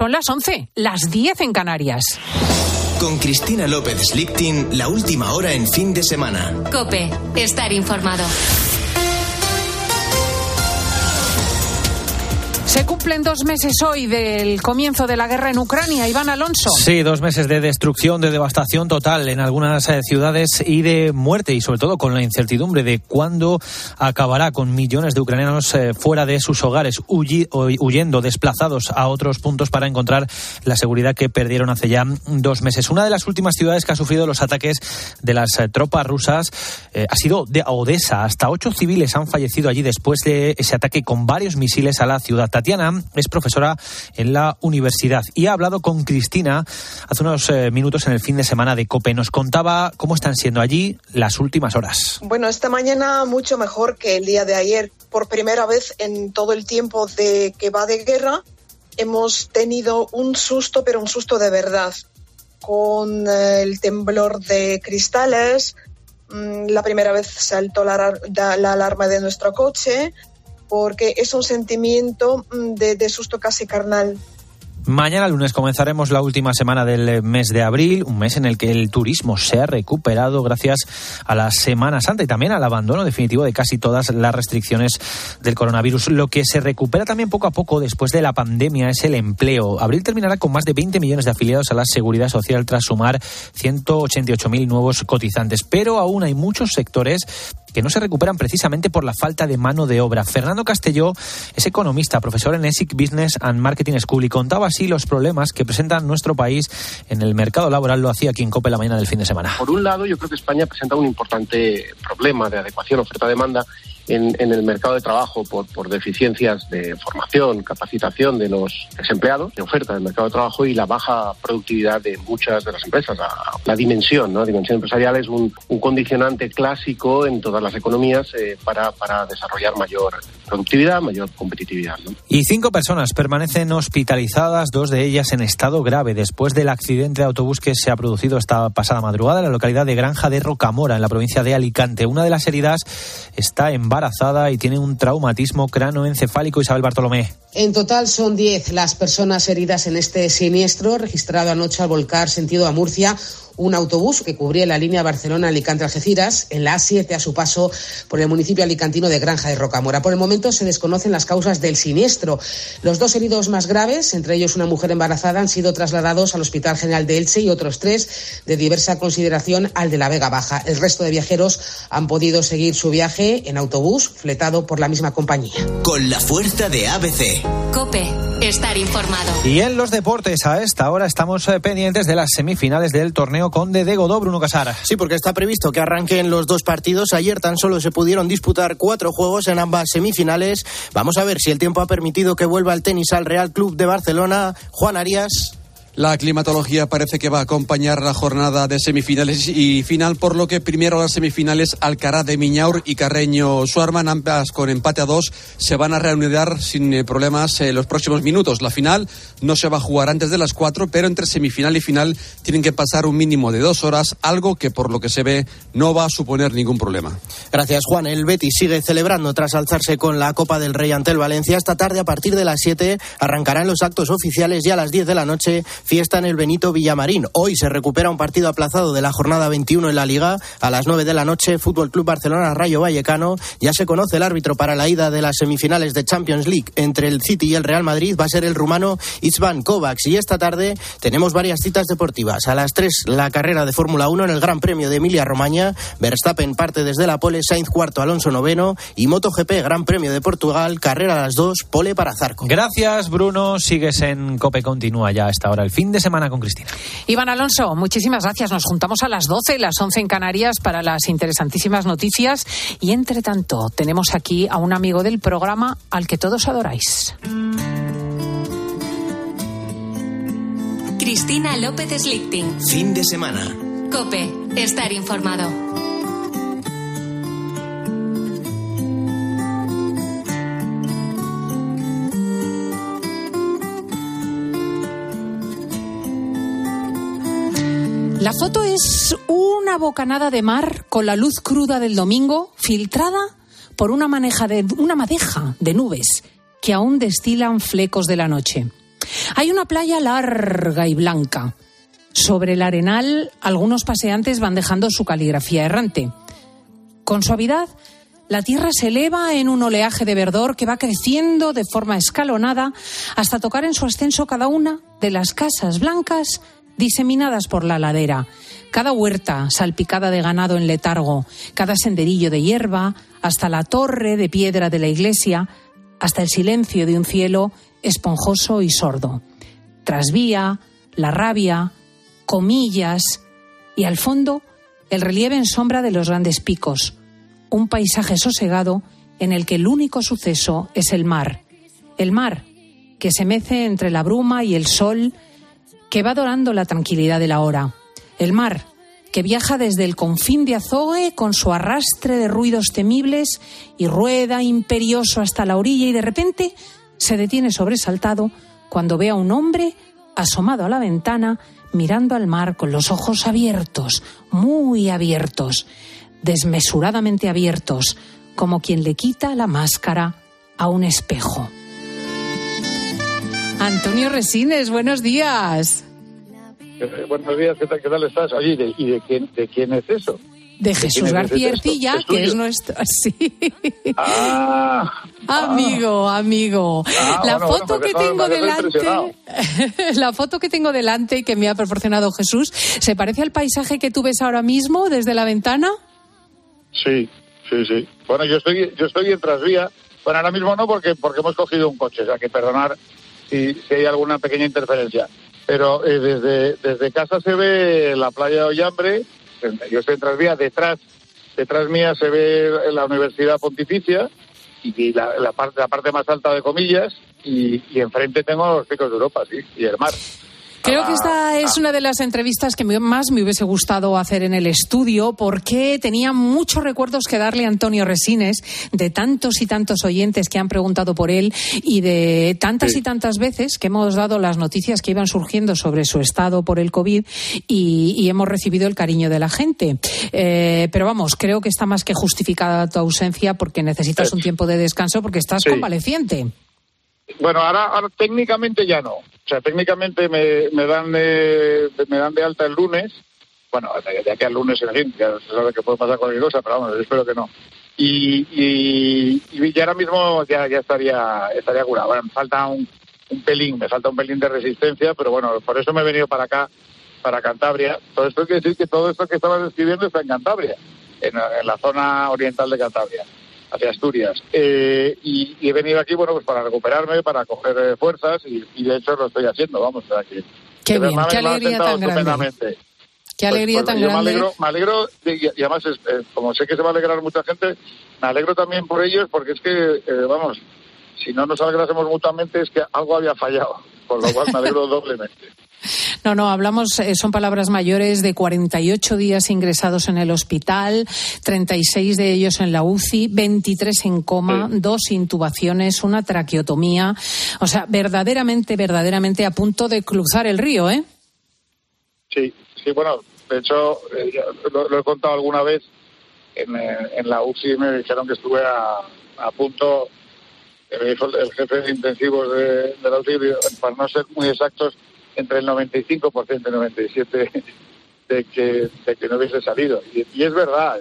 Son las 11, las 10 en Canarias. Con Cristina López Slichting, la última hora en fin de semana. COPE, estar informado. Se cumplen 2 meses hoy del comienzo de la guerra en Ucrania. Iván Alonso. Sí, 2 meses de destrucción, de devastación total en algunas ciudades y de muerte, y sobre todo con la incertidumbre de cuándo acabará, con millones de ucranianos fuera de sus hogares, huyendo, desplazados a otros puntos para encontrar la seguridad que perdieron hace ya 2 meses. Una de las últimas ciudades que ha sufrido los ataques de las tropas rusas ha sido de Odessa. Hasta 8 civiles han fallecido allí después de ese ataque con varios misiles a la ciudad. Tatiana es profesora en la universidad y ha hablado con Cristina hace unos minutos en el fin de semana de COPE. Nos contaba cómo están siendo allí las últimas horas. Bueno, esta mañana mucho mejor que el día de ayer. Por primera vez en todo el tiempo de que va de guerra hemos tenido un susto, pero un susto de verdad, con el temblor de cristales. La primera vez saltó la alarma de nuestro coche, porque es un sentimiento de susto casi carnal. Mañana lunes comenzaremos la última semana del mes de abril, un mes en el que el turismo se ha recuperado gracias a la Semana Santa y también al abandono definitivo de casi todas las restricciones del coronavirus. Lo que se recupera también poco a poco después de la pandemia es el empleo. Abril terminará con más de 20 millones de afiliados a la Seguridad Social tras sumar 188.000 nuevos cotizantes. Pero aún hay muchos sectores que no se recuperan precisamente por la falta de mano de obra. Fernando Castelló es economista, profesor en ESIC Business and Marketing School, y contaba así los problemas que presenta nuestro país en el mercado laboral. Lo hacía aquí en COPE la mañana del fin de semana. Por un lado, yo creo que España presenta un importante problema de adecuación oferta-demanda en el mercado de trabajo por deficiencias de formación, capacitación de los desempleados, de oferta del mercado de trabajo y la baja productividad de muchas de las empresas. La dimensión, ¿no? La dimensión empresarial es un condicionante clásico en todas las economías para desarrollar mayor productividad, mayor competitividad, ¿no? Y 5 personas permanecen hospitalizadas, 2 de ellas en estado grave, después del accidente de autobús que se ha producido esta pasada madrugada en la localidad de Granja de Rocamora, en la provincia de Alicante. Una de las heridas está embarazada y tiene un traumatismo cráneoencefálico. Isabel Bartolomé. En total son 10 las personas heridas en este siniestro registrado anoche al volcar sentido a Murcia un autobús que cubría la línea Barcelona-Alicante-Algeciras en la A7 a su paso por el municipio alicantino de Granja de Rocamora. Por el momento se desconocen las causas del siniestro. Los 2 heridos más graves, entre ellos una mujer embarazada, han sido trasladados al Hospital General de Elche y otros 3 de diversa consideración al de la Vega Baja. El resto de viajeros han podido seguir su viaje en autobús fletado por la misma compañía. Con la fuerza de ABC. COPE, estar informado. Y en los deportes, a esta hora estamos pendientes de las semifinales del torneo Conde de Godó. Bruno Casar. Sí, porque está previsto que arranquen los 2 partidos. Ayer tan solo se pudieron disputar 4 juegos en ambas semifinales. Vamos a ver si el tiempo ha permitido que vuelva el tenis al Real Club de Barcelona. Juan Arias. La climatología parece que va a acompañar la jornada de semifinales y final, por lo que primero las semifinales Alcaraz de Miñaur y Carreño Schwarman, ambas con empate a 2, se van a reanudar sin problemas los próximos minutos. La final no se va a jugar antes de las 4, pero entre semifinal y final tienen que pasar un mínimo de 2 horas, algo que por lo que se ve no va a suponer ningún problema. Gracias, Juan. El Betis sigue celebrando tras alzarse con la Copa del Rey ante el Valencia. Esta tarde, a partir de las 7, arrancarán los actos oficiales y a las 10 de la noche fiesta en el Benito Villamarín. Hoy se recupera un partido aplazado de la jornada 21 en la Liga. A las 9 de la noche, Fútbol Club Barcelona Rayo Vallecano. Ya se conoce el árbitro para la ida de las semifinales de Champions League entre el City y el Real Madrid. Va a ser el rumano István Kovacs. Y esta tarde tenemos varias citas deportivas. A las 3, la carrera de Fórmula 1 en el Gran Premio de Emilia-Romagna. Verstappen parte desde la pole, Sainz cuarto, Alonso noveno. Y MotoGP, Gran Premio de Portugal, carrera a las 2, pole para Zarco. Gracias, Bruno. Sigues en COPE. Continúa ya hasta ahora el fin de semana con Cristina. Iván Alonso, muchísimas gracias. Nos juntamos a las 12, las 11 en Canarias para las interesantísimas noticias. Y entre tanto, tenemos aquí a un amigo del programa al que todos adoráis. Cristina López Slichting. Fin de semana. COPE, estar informado. La foto es una bocanada de mar con la luz cruda del domingo, filtrada por una madeja de nubes que aún destilan flecos de la noche. Hay una playa larga y blanca. Sobre el arenal, algunos paseantes van dejando su caligrafía errante. Con suavidad, la tierra se eleva en un oleaje de verdor que va creciendo de forma escalonada hasta tocar en su ascenso cada una de las casas blancas diseminadas por la ladera. Cada huerta salpicada de ganado en letargo, cada senderillo de hierba, hasta la torre de piedra de la iglesia, hasta el silencio de un cielo esponjoso y sordo. Trasvía, la rabia, Comillas y al fondo el relieve en sombra de los grandes picos. Un paisaje sosegado en el que el único suceso es el mar. El mar que se mece entre la bruma y el sol, que va dorando la tranquilidad de la hora. El mar que viaja desde el confín de Azogue con su arrastre de ruidos temibles y rueda imperioso hasta la orilla y de repente se detiene sobresaltado cuando ve a un hombre asomado a la ventana mirando al mar con los ojos abiertos, muy abiertos, desmesuradamente abiertos, como quien le quita la máscara a un espejo. Antonio Resines, buenos días. Buenos días, ¿qué tal estás? Oye, ¿y de quién es eso? De Jesús García Ercilla, que es nuestro... Sí. Amigo. La foto que tengo delante... La foto que tengo delante que me ha proporcionado Jesús, ¿se parece al paisaje que tú ves ahora mismo desde la ventana? Sí. Bueno, yo estoy en Trasvía. Bueno, ahora mismo no, porque hemos cogido un coche, o sea que perdonar si hay alguna pequeña interferencia. Pero desde casa se ve la playa de Ollambre. Yo estoy en Trasvía, detrás mía se ve la Universidad Pontificia y la parte más alta de Comillas y enfrente tengo los picos de Europa, sí, y el mar. Creo que esta es una de las entrevistas que más me hubiese gustado hacer en el estudio porque tenía muchos recuerdos que darle a Antonio Resines de tantos y tantos oyentes que han preguntado por él y de tantas y tantas veces que hemos dado las noticias que iban surgiendo sobre su estado por el COVID y hemos recibido el cariño de la gente. Pero vamos, creo que está más que justificada tu ausencia porque necesitas un tiempo de descanso porque estás convaleciente. Bueno, ahora técnicamente ya no. O sea, técnicamente me dan de alta el lunes. Bueno, de aquí al lunes, en fin, ya se sabe que puede pasar cualquier cosa, pero vamos, espero que no. Y ahora mismo ya estaría curado. Bueno, me falta un pelín de resistencia, pero bueno, por eso me he venido para acá, para Cantabria. Todo esto quiere decir que todo esto que estabas describiendo está en Cantabria, en la zona oriental de Cantabria, hacia Asturias. Y he venido aquí, bueno, pues para recuperarme, para coger fuerzas y de hecho lo estoy haciendo, vamos, o sea que... Qué bien, qué alegría tan grande. Qué alegría tan grande. Me alegro y además, como sé que se va a alegrar mucha gente, me alegro también por ellos porque es que, vamos, si no nos alegrásemos mutuamente es que algo había fallado, por lo cual me alegro doblemente. No, hablamos, son palabras mayores, de 48 días ingresados en el hospital, 36 de ellos en la UCI, 23 en coma, 2 intubaciones, una traqueotomía. O sea, verdaderamente a punto de cruzar el río, ¿eh? Sí, bueno, de hecho, lo he contado alguna vez, en la UCI me dijeron que estuve a punto, me dijo el jefe de intensivos de la UCI, para no ser muy exactos, entre el 95% y el 97% de que no hubiese salido. Y es verdad,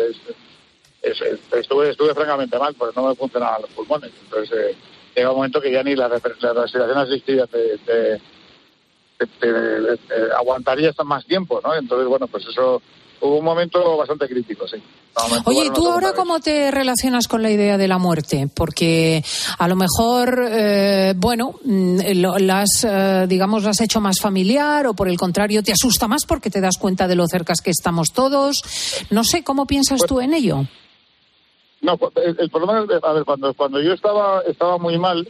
estuve francamente mal, porque no me funcionaban los pulmones. Entonces llega un momento que ya ni la respiración asistida te aguantaría hasta más tiempo, ¿no? Entonces, bueno, pues eso... Hubo un momento bastante crítico, sí. Oye, ¿y tú ahora cómo te relacionas con la idea de la muerte? Porque a lo mejor, la has hecho más familiar o por el contrario te asusta más porque te das cuenta de lo cercas que estamos todos. No sé, ¿cómo piensas tú en ello? No, el problema es, a ver, cuando yo estaba muy mal,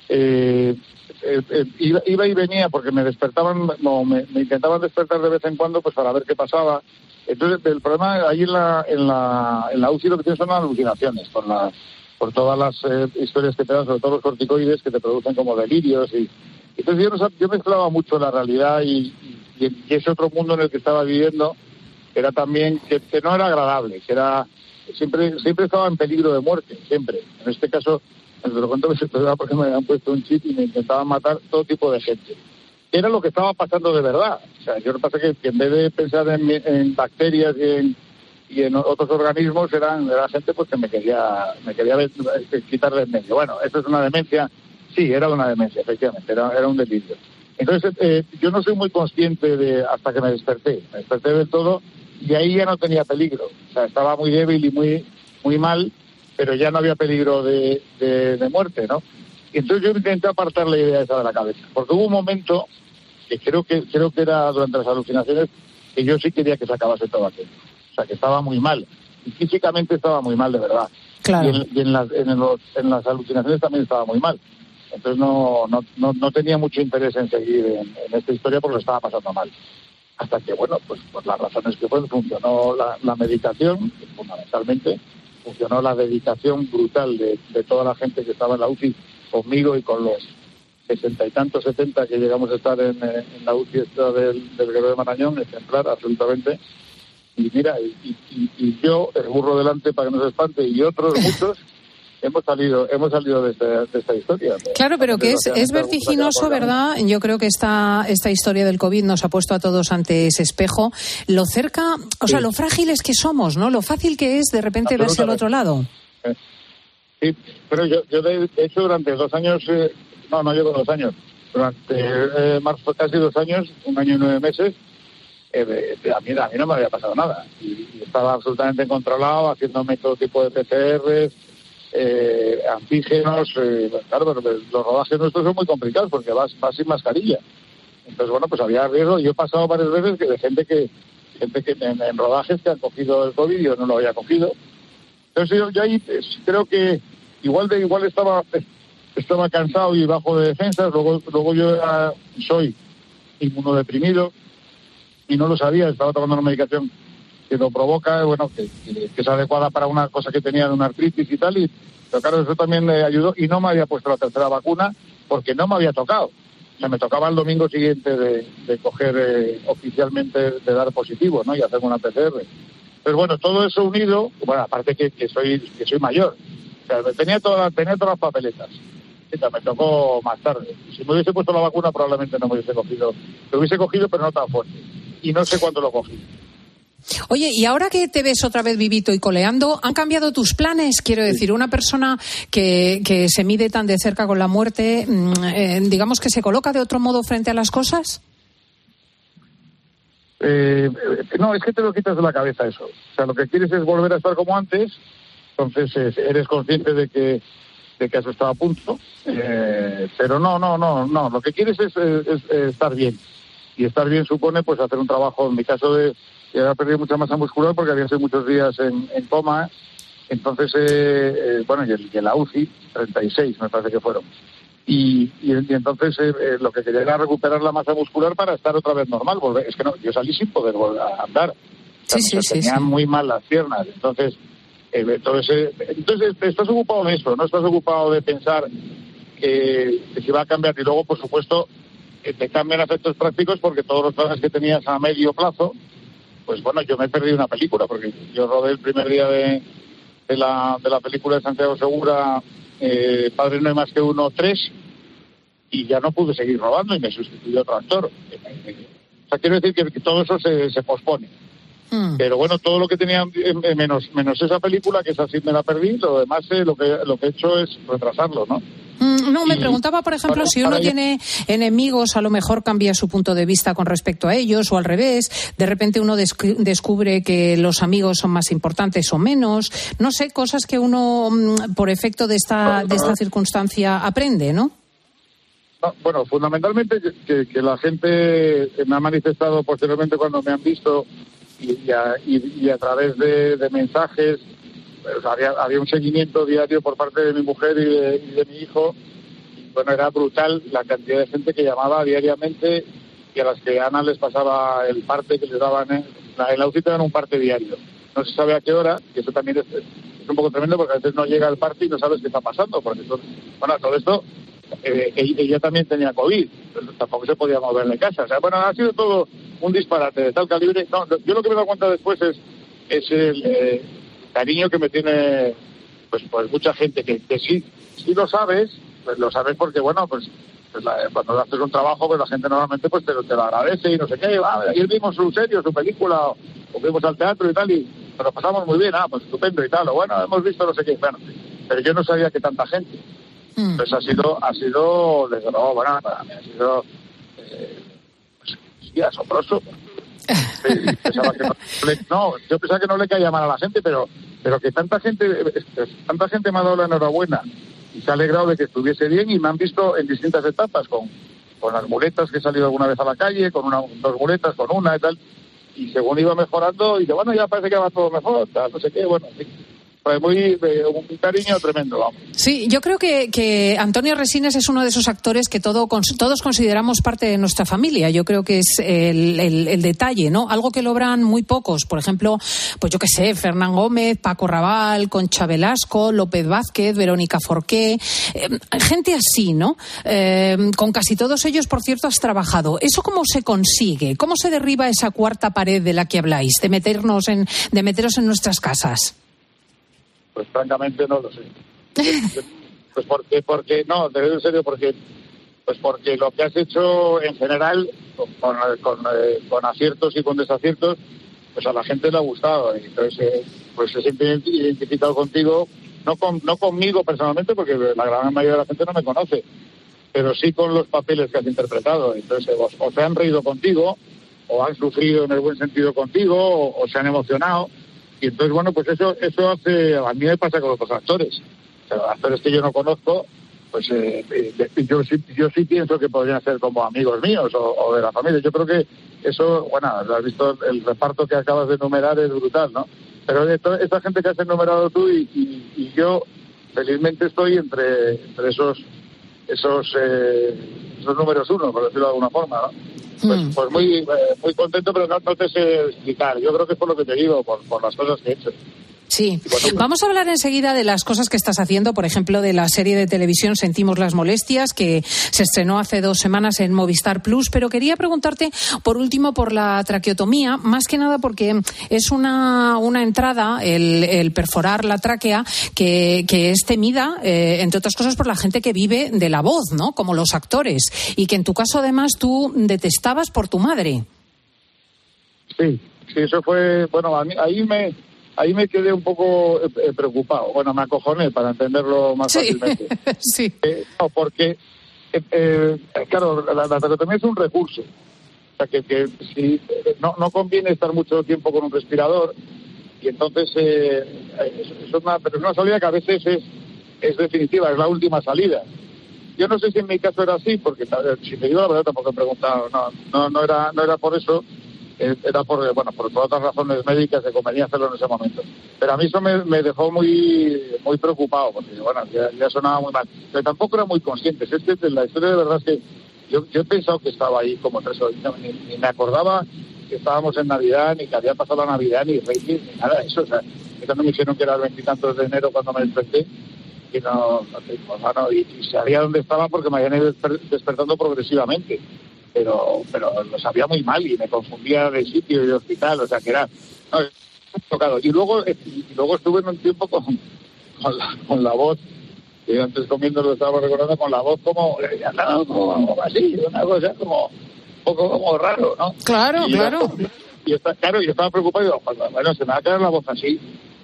iba y venía porque me despertaban, me intentaban despertar de vez en cuando pues para ver qué pasaba. Entonces, el problema ahí en la UCI lo que tienes son alucinaciones por todas las historias que te dan, sobre todo los corticoides que te producen como delirios. Y entonces yo mezclaba mucho la realidad y ese otro mundo en el que estaba viviendo, que era también, que no era agradable, que era siempre estaba en peligro de muerte, siempre. En este caso, Te lo cuento porque me habían puesto un chip y me intentaban matar todo tipo de gente. Era lo que estaba pasando de verdad. O sea, yo lo que pasa es que en vez de pensar en bacterias y en otros organismos, era gente pues que me quería quitar del medio. Bueno, esto es una demencia. Sí, era una demencia, efectivamente, era un delirio. Entonces, yo no soy muy consciente hasta que me desperté del todo, y ahí ya no tenía peligro. O sea, estaba muy débil y muy mal, pero ya no había peligro de muerte, ¿no? Y entonces yo intenté apartar la idea esa de la cabeza, porque hubo un momento que creo que era durante las alucinaciones, que yo sí quería que se acabase todo aquello. O sea, que estaba muy mal, y físicamente estaba muy mal de verdad. Claro. Y en las alucinaciones también estaba muy mal. Entonces no tenía mucho interés en seguir en esta historia porque lo estaba pasando mal. Hasta que, bueno, pues por las razones que fueron, funcionó la medicación, fundamentalmente, funcionó la dedicación brutal de toda la gente que estaba en la UCI conmigo y con los 60 y tantos, 70 que llegamos a estar en la UCI esta del Guerrero de Marañón, ejemplar, absolutamente. Y mira, y yo, el burro delante para que no se espante, y otros muchos, hemos salido de esta historia. Claro, pero que es vertiginoso, ¿verdad? Yo creo que esta historia del COVID nos ha puesto a todos ante ese espejo. Lo cerca, o sea, lo frágiles que somos, ¿no? Lo fácil que es de repente verse al otro lado. Sí, pero yo de hecho durante 2 años, no llevo 2 años, durante casi 2 años, 1 año y 9 meses, a mí no me había pasado nada. Y estaba absolutamente controlado, haciéndome todo tipo de PCRs, antígenos, claro, pero los rodajes nuestros son muy complicados porque vas sin mascarilla. Entonces, bueno, pues había riesgo. Yo he pasado varias veces de gente que en rodajes que han cogido el COVID y yo no lo había cogido. Entonces yo ahí creo que igual estaba cansado y bajo de defensas. Luego yo soy inmunodeprimido y no lo sabía. Estaba tomando una medicación que lo provoca, bueno, que es adecuada para una cosa que tenía de una artritis y tal, pero claro, eso también me ayudó, y no me había puesto la tercera vacuna porque no me había tocado. O sea, me tocaba el domingo siguiente de coger oficialmente, de dar positivo, ¿no? Y hacer una PCR. Pero bueno, todo eso unido, bueno, aparte que soy mayor, o sea, tenía todas las papeletas. Me tocó más tarde. Si me hubiese puesto la vacuna probablemente no me hubiese cogido. Lo hubiese cogido, pero no tan fuerte. Y no sé cuándo lo cogí. Oye, y ahora que te ves otra vez vivito y coleando, ¿han cambiado tus planes? Quiero decir, una persona que se mide tan de cerca con la muerte, digamos que se coloca de otro modo frente a las cosas. No, es que te lo quitas de la cabeza eso. O sea, lo que quieres es volver a estar como antes, entonces eres consciente de que has estado a punto, pero no. Lo que quieres es estar bien. Y estar bien supone pues hacer un trabajo, en mi caso que había perdido mucha masa muscular porque había sido muchos días en coma. Entonces, y en la UCI, 36 me parece que fueron. Y entonces lo que quería era recuperar la masa muscular para estar otra vez normal. Es que no, yo salí sin poder volver a andar. Tenía muy mal las piernas. Entonces estás ocupado de eso, no estás ocupado de pensar que si va a cambiar. Y luego, por supuesto, te cambian efectos prácticos porque todos los planes que tenías a medio plazo, pues bueno, yo me perdí una película porque yo rodé el primer día de la película de Santiago Segura, Padre no hay más que uno, 3, y ya no pude seguir rodando y me sustituyó otro actor. O sea, quiero decir que todo eso se pospone. Pero bueno, todo lo que tenía menos esa película, que esa sí me la perdí, lo demás lo que he hecho es retrasarlo, ¿no? No, me preguntaba, por ejemplo, si uno tiene enemigos, a lo mejor cambia su punto de vista con respecto a ellos, o al revés, de repente uno descubre que los amigos son más importantes o menos, no sé, cosas que uno, por efecto de esta circunstancia, aprende, ¿no? Bueno, fundamentalmente que la gente me ha manifestado posteriormente cuando me han visto y a través de mensajes. Pues había un seguimiento diario por parte de mi mujer y de mi hijo. Y bueno, era brutal la cantidad de gente que llamaba diariamente y a las que Ana les pasaba el parte que les daban. En la UCI te dan un parte diario. No se sabe a qué hora, y eso también es un poco tremendo porque a veces no llega el parte y no sabes qué está pasando. Porque todo esto, ella también tenía COVID, pero tampoco se podía mover de casa. O sea, bueno, ha sido todo un disparate de tal calibre. No, yo lo que me he dado cuenta después es el cariño que me tiene pues mucha gente que sí si lo sabes, pues lo sabes porque, bueno, pues cuando haces un trabajo, pues la gente normalmente pues te lo agradece y no sé qué. Ayer vimos su serie, su película, o fuimos al teatro y tal, y nos pasamos muy bien, pues estupendo y tal, o bueno, hemos visto no sé qué. Bueno, pero yo no sabía que tanta gente. Entonces ha sido, desde luego, bueno, para mí ha sido, sí, asombroso. Yo pensaba que no le caía mal a la gente, pero que tanta gente me ha dado la enhorabuena y se ha alegrado de que estuviese bien, y me han visto en distintas etapas, con las muletas, que he salido alguna vez a la calle, con dos muletas, con una y tal, y según iba mejorando, y bueno, ya parece que va todo mejor, tal, no sé qué, bueno, sí. Pues un cariño tremendo, vamos. Sí, yo creo que Antonio Resines es uno de esos actores que todos consideramos parte de nuestra familia. Yo creo que es el detalle, ¿no? Algo que logran muy pocos. Por ejemplo, pues yo qué sé, Fernán Gómez, Paco Raval, Concha Velasco, López Vázquez, Verónica Forqué, gente así, ¿no? Con casi todos ellos, por cierto, has trabajado. ¿Eso cómo se consigue? ¿Cómo se derriba esa cuarta pared de la que habláis, de meteros en nuestras casas? Pues francamente no lo sé. Pues porque no, te digo en serio, porque lo que has hecho en general, con aciertos y con desaciertos, pues a la gente le ha gustado. Entonces, pues se siente identificado contigo, no conmigo personalmente, porque la gran mayoría de la gente no me conoce, pero sí con los papeles que has interpretado. Entonces, o se han reído contigo, o han sufrido en el buen sentido contigo, o se han emocionado. Y entonces, bueno, pues eso hace, a mí me pasa con otros actores. O sea, actores que yo no conozco, pues yo sí pienso que podrían ser como amigos míos o de la familia. Yo creo que eso, bueno, has visto el reparto que acabas de enumerar, es brutal, ¿no? Pero esta gente que has enumerado tú y yo, felizmente estoy entre esos números uno, por decirlo de alguna forma, ¿no? Pues muy contento, pero no te sé explicar. Yo creo que es por lo que te digo, por las cosas que he hecho. Sí. Vamos a hablar enseguida de las cosas que estás haciendo, por ejemplo, de la serie de televisión Sentimos las molestias, que se estrenó hace 2 semanas en Movistar Plus, pero quería preguntarte, por último, por la traqueotomía, más que nada porque es una entrada, el perforar la tráquea, que es temida, entre otras cosas, por la gente que vive de la voz, ¿no?, como los actores, y que en tu caso, además, tú detestabas por tu madre. Sí, eso fue, bueno, ahí me quedé un poco preocupado. Bueno, me acojoné, para entenderlo más fácilmente. Sí. No, porque, claro, la traqueotomía es un recurso. O sea, que si no conviene estar mucho tiempo con un respirador, y entonces es una salida que a veces es definitiva, es la última salida. Yo no sé si en mi caso era así, porque si me digo la verdad tampoco he preguntado. No era por eso. Era por otras razones médicas que convenía hacerlo en ese momento. Pero a mí eso me dejó muy muy preocupado, porque bueno, ya sonaba muy mal. Pero tampoco era muy consciente. Es que la historia de verdad es que yo he pensado que estaba ahí como 3 horas, ni me acordaba que estábamos en Navidad, ni que había pasado la Navidad, ni Reyes, ni nada de eso. O sea, me dijeron que era el 20 y tantos de enero cuando me desperté, y sabía dónde estaba porque me habían ido despertando progresivamente. Pero lo sabía muy mal y me confundía de sitio y de hospital, o sea que era tocado. Y luego estuve en un tiempo con la voz, que antes comiendo lo estaba recordando, con la voz como así, una cosa como un poco como raro, ¿no? Claro. Y estaba preocupado y digo, bueno, se me va a quedar la voz así.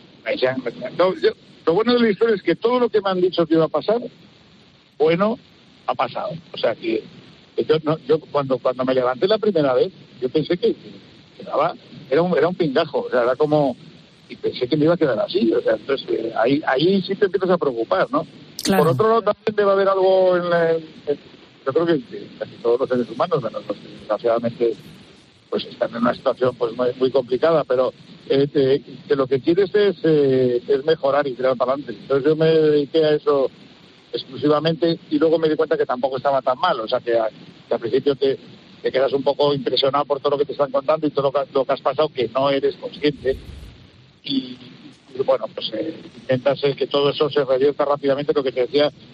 Lo bueno de la historia es que todo lo que me han dicho que iba a pasar, bueno, ha pasado. O sea que yo cuando me levanté la primera vez, yo pensé que era un pingajo, o sea, era como, y pensé que me iba a quedar así, o sea, entonces ahí sí te empiezas a preocupar, ¿no? Claro. Por otro lado, también debe haber algo yo creo que casi todos los seres humanos, menos los que desgraciadamente pues están en una situación pues muy complicada, pero que lo que quieres es mejorar y tirar para adelante. Entonces yo me dediqué a eso exclusivamente, y luego me di cuenta que tampoco estaba tan mal, o sea que al principio te quedas un poco impresionado por todo lo que te están contando y todo lo que has pasado, que no eres consciente, y bueno, pues intentas que todo eso se revierta rápidamente, lo que te decía,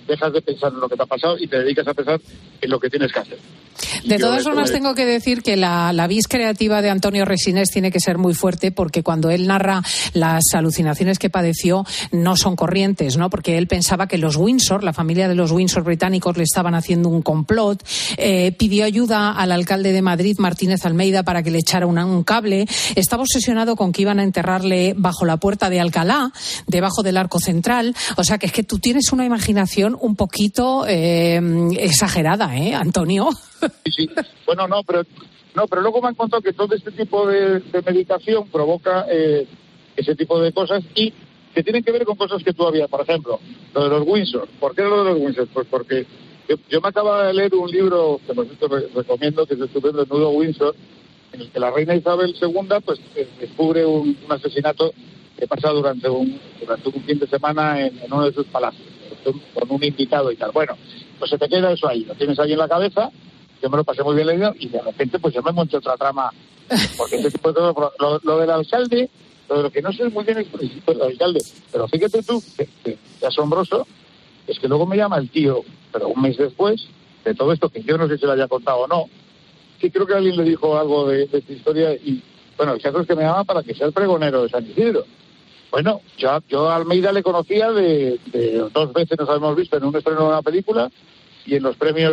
dejas de pensar en lo que te ha pasado y te dedicas a pensar en lo que tienes que hacer. De todas formas, tengo que decir que la vis creativa de Antonio Resines tiene que ser muy fuerte, porque cuando él narra las alucinaciones que padeció no son corrientes, ¿no? Porque él pensaba que los Windsor, la familia de los Windsor británicos, le estaban haciendo un complot. Pidió ayuda al alcalde de Madrid, Martínez Almeida, para que le echara un cable. Estaba obsesionado con que iban a enterrarle bajo la puerta de Alcalá, debajo del Arco Central. O sea, que es que tú tienes una imaginación un poquito exagerada, Antonio? Sí. Bueno, pero luego me han contado que todo este tipo de medicación provoca ese tipo de cosas y que tienen que ver con cosas que tú habías, por ejemplo, lo de los Windsor. ¿Por qué lo de los Windsor? Pues porque yo me acabo de leer un libro que por cierto recomiendo, que es estupendo, El Nudo Windsor, en el que la reina Isabel II pues descubre un asesinato que pasa durante un fin de semana en uno de sus palacios, con un invitado y tal. Bueno, pues se te queda eso ahí, lo tienes ahí en la cabeza. Yo me lo pasé muy bien leyendo y de repente pues yo me monté otra trama, porque ese tipo de cosas, lo del alcalde, lo que no sé muy bien es el alcalde, pero fíjate tú, que asombroso, es que luego me llama el tío, pero un mes después de todo esto, que yo no sé si lo haya contado o no, que creo que alguien le dijo algo de esta historia y, bueno, el caso es que me llama para que sea el pregonero de San Isidro. Bueno, yo a Almeida le conocía de 2 veces nos habíamos visto en un estreno de una película, y en los premios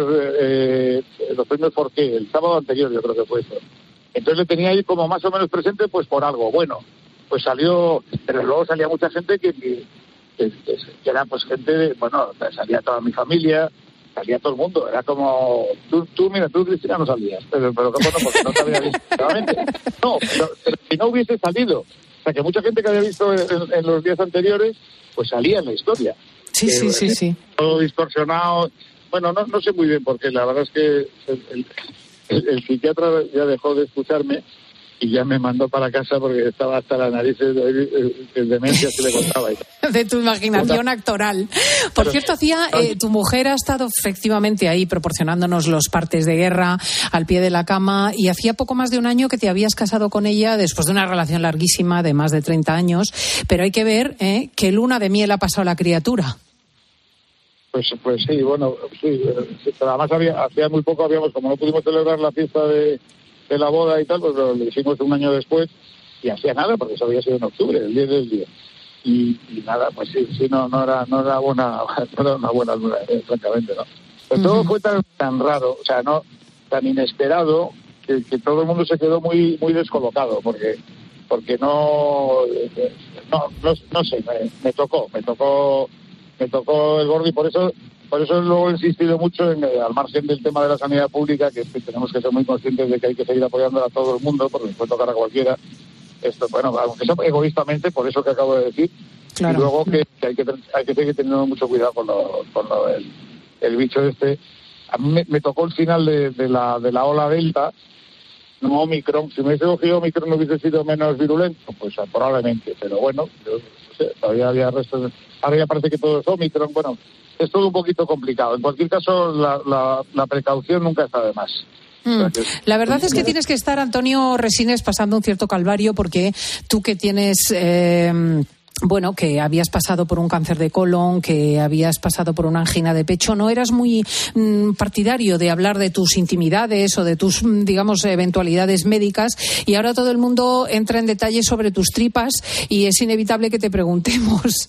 Forqué, el sábado anterior yo creo que fue esto. Entonces le tenía ahí como más o menos presente pues por algo. Bueno, pues salió, pero luego salía mucha gente que era pues gente, salía toda mi familia, salía todo el mundo, era como, tú Cristina no salías, pero bueno, porque no te había visto realmente. No, pero si no hubiese salido, o sea que mucha gente que había visto en los días anteriores, pues salía en la historia. Sí. Todo distorsionado. Bueno, no sé muy bien porque la verdad es que el psiquiatra ya dejó de escucharme y ya me mandó para casa porque estaba hasta la nariz de demencia que le contaba. De tu imaginación actoral. Por cierto, tu mujer ha estado efectivamente ahí proporcionándonos los partes de guerra al pie de la cama, y hacía poco más de un año que te habías casado con ella después de una relación larguísima de más de 30 años, pero hay que ver qué luna de miel ha pasado la criatura. Pues sí, bueno, sí, pero además hacía muy poco como no pudimos celebrar la fiesta de la boda y tal, pues lo hicimos un año después y hacía nada, porque eso había sido en octubre, el 10 del día. Y nada, pues sí, no era una buena luna, francamente, ¿no? Pero todo fue tan raro, o sea, no tan inesperado, que todo el mundo se quedó muy muy descolocado, porque no sé, me tocó el gordo, y por eso luego he insistido mucho al margen del tema de la sanidad pública, que tenemos que ser muy conscientes de que hay que seguir apoyando a todo el mundo, porque nos puede tocar a cualquiera. Esto, bueno, aunque sea egoístamente, por eso que acabo de decir, claro. Y luego que hay que seguir teniendo mucho cuidado con el bicho este. A mí me tocó el final de la ola delta, no Omicron. Si me hubiese cogido Omicron no hubiese sido menos virulento, pues probablemente, pero bueno, yo no sé, todavía había restos. Ahora ya parece que todo es Omicron. Bueno, es todo un poquito complicado. En cualquier caso, la precaución nunca está de más. La verdad es que tienes que estar, Antonio Resines, pasando un cierto calvario, porque tú que tienes... que habías pasado por un cáncer de colon, que habías pasado por una angina de pecho, no eras muy partidario de hablar de tus intimidades o de tus, eventualidades médicas, y ahora todo el mundo entra en detalle sobre tus tripas y es inevitable que te preguntemos.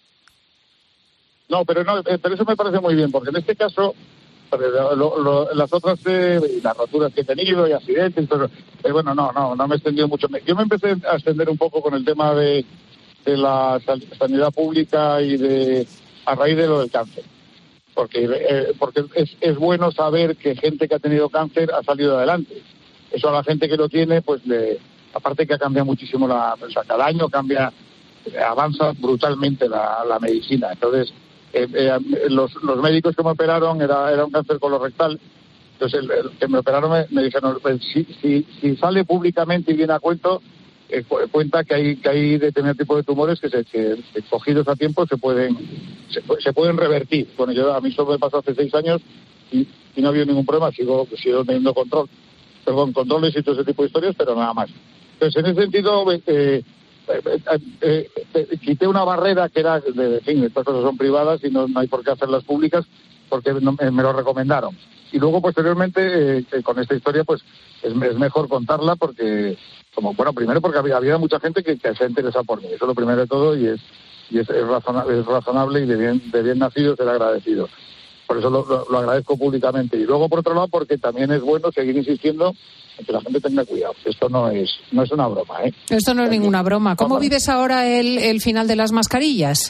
No, pero eso me parece muy bien, porque en este caso, las otras, las roturas que he tenido y accidentes, pero no me he extendido mucho. Yo me empecé a extender un poco con el tema de la sanidad pública y a raíz de lo del cáncer, porque es bueno saber que gente que ha tenido cáncer ha salido adelante. Eso a la gente que lo tiene, pues aparte que ha cambiado muchísimo cada año avanza brutalmente la medicina. Entonces los médicos que me operaron era un cáncer colorectal. Entonces el que me operaron me dijeron, pues, si sale públicamente y viene a cuento, cuenta que hay determinados tipos de tumores que cogidos a tiempo se pueden revertir. Bueno, a mí eso me pasó hace 6 años y no ha habido ningún problema, sigo teniendo controles y todo ese tipo de historias, pero nada más. Entonces, en ese sentido, quité una barrera que era, en fin, estas cosas son privadas y no hay por qué hacerlas públicas porque me lo recomendaron. Y luego, posteriormente, con esta historia, pues es mejor contarla porque, primero porque había mucha gente que se ha interesado por mí. Eso es lo primero de todo y es razonable y de bien nacido ser agradecido. Por eso lo agradezco públicamente. Y luego, por otro lado, porque también es bueno seguir insistiendo en que la gente tenga cuidado. Esto no es una broma, ¿eh? Esto no es ninguna broma. ¿Cómo vives ahora el final de las mascarillas?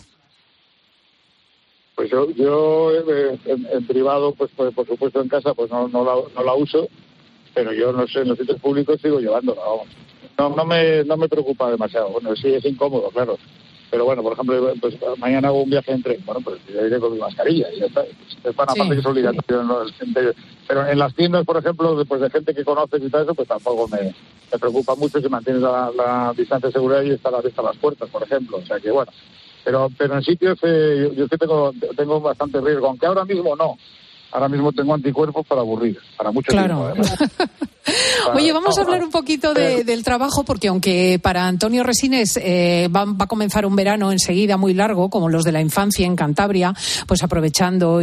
Pues yo en privado, pues por supuesto en casa, pues no la uso, pero yo no sé, en los sitios públicos sigo llevándola. No me preocupa demasiado. Bueno, sí es incómodo, claro. Pero bueno, por ejemplo, pues mañana hago un viaje en tren. Bueno, pues yo iré con mi mascarilla y ya está. Es para parte que es obligatorio. Pero en las tiendas, por ejemplo, después de gente que conoces y tal eso, pues tampoco me preocupa mucho si mantienes la distancia de seguridad y está a la vista las puertas, por ejemplo. O sea que bueno. Pero en sitios yo es que tengo bastante riesgo, aunque ahora mismo no. Ahora mismo tengo anticuerpos para aburrir, para mucho tiempo, además. Oye, vamos a hablar un poquito del trabajo, porque aunque para Antonio Resines va a comenzar un verano enseguida muy largo, como los de la infancia en Cantabria, pues aprovechando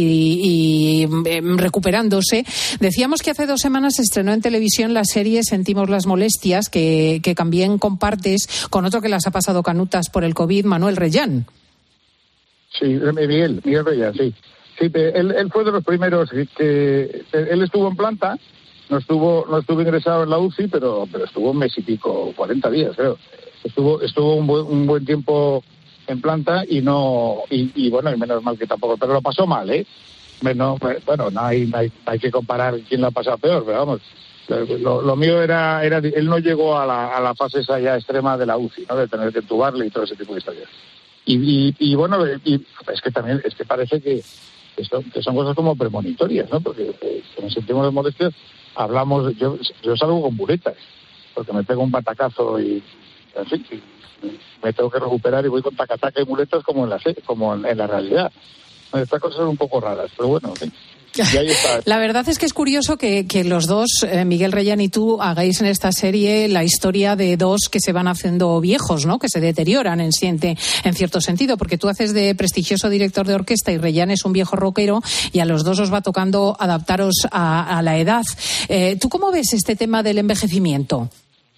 y recuperándose, decíamos que hace 2 semanas se estrenó en televisión la serie Sentimos las molestias, que también compartes con otro que las ha pasado canutas por el COVID, Manuel Reyán. Sí, Miguel Reyán, sí. Sí, él fue de los primeros que él estuvo en planta, no estuvo ingresado en la UCI, pero estuvo un mes y pico, 40 días, creo. Estuvo un buen tiempo en planta y bueno, y menos mal que tampoco, pero lo pasó mal, ¿eh? No hay que comparar quién la ha pasado peor, pero vamos, lo mío era él no llegó a la fase esa ya extrema de la UCI, ¿no? De tener que entubarle y todo ese tipo de historias. Y bueno, es que parece que son cosas como premonitorias, ¿no? Porque cuando sentimos las molestias hablamos, yo salgo con muletas, porque me pego un batacazo y en fin, me tengo que recuperar y voy con tacataca y muletas como en la realidad. Estas cosas son un poco raras, pero bueno, en fin. Y ahí está. La verdad es que es curioso que los dos, Miguel Reyán y tú, hagáis en esta serie la historia de dos que se van haciendo viejos, ¿no? Que se deterioran en cierto sentido, porque tú haces de prestigioso director de orquesta y Reyán es un viejo rockero y a los dos os va tocando adaptaros a la edad. ¿Tú cómo ves este tema del envejecimiento?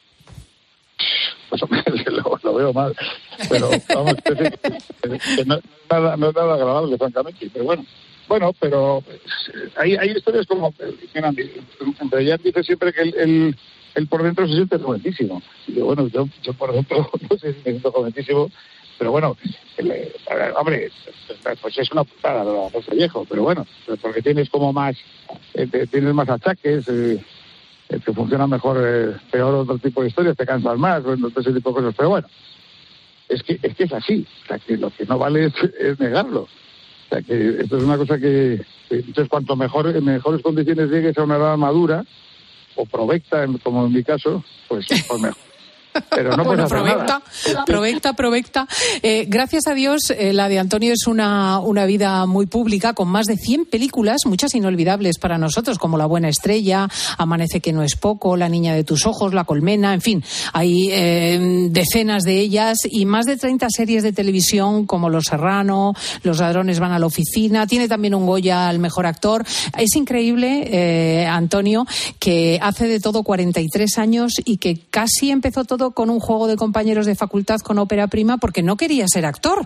Pues lo veo mal, pero vamos, que no es nada agradable, francamente, pero bueno. Bueno, pero hay historias como Reyán dice siempre que él por dentro se siente jovencísimo. Y yo por dentro no sé si me siento jovencísimo, pero bueno, hombre, pues es una putada lo de hacerse viejo, pero bueno, porque tienes como tienes más achaques, te funciona mejor, peor otro tipo de historias, te cansas más, todo ese tipo de cosas, pero bueno, es que es así, o sea, que lo que no vale es negarlo. O sea, que esto es una cosa que entonces cuanto en mejores condiciones llegues a una edad madura, o provecta, como en mi caso, pues mejor. Pero no puedes hacer nada. Provecta. Gracias a Dios, la de Antonio es una vida muy pública, con más de 100 películas, muchas inolvidables para nosotros, como La buena estrella, Amanece que no es poco, La niña de tus ojos, La colmena, en fin, hay decenas de ellas y más de 30 series de televisión como Los Serrano, Los ladrones van a la oficina, tiene también un Goya al mejor actor. Es increíble, Antonio, que hace de todo 43 años y que casi empezó todo con un juego de compañeros de facultad con ópera prima porque no quería ser actor.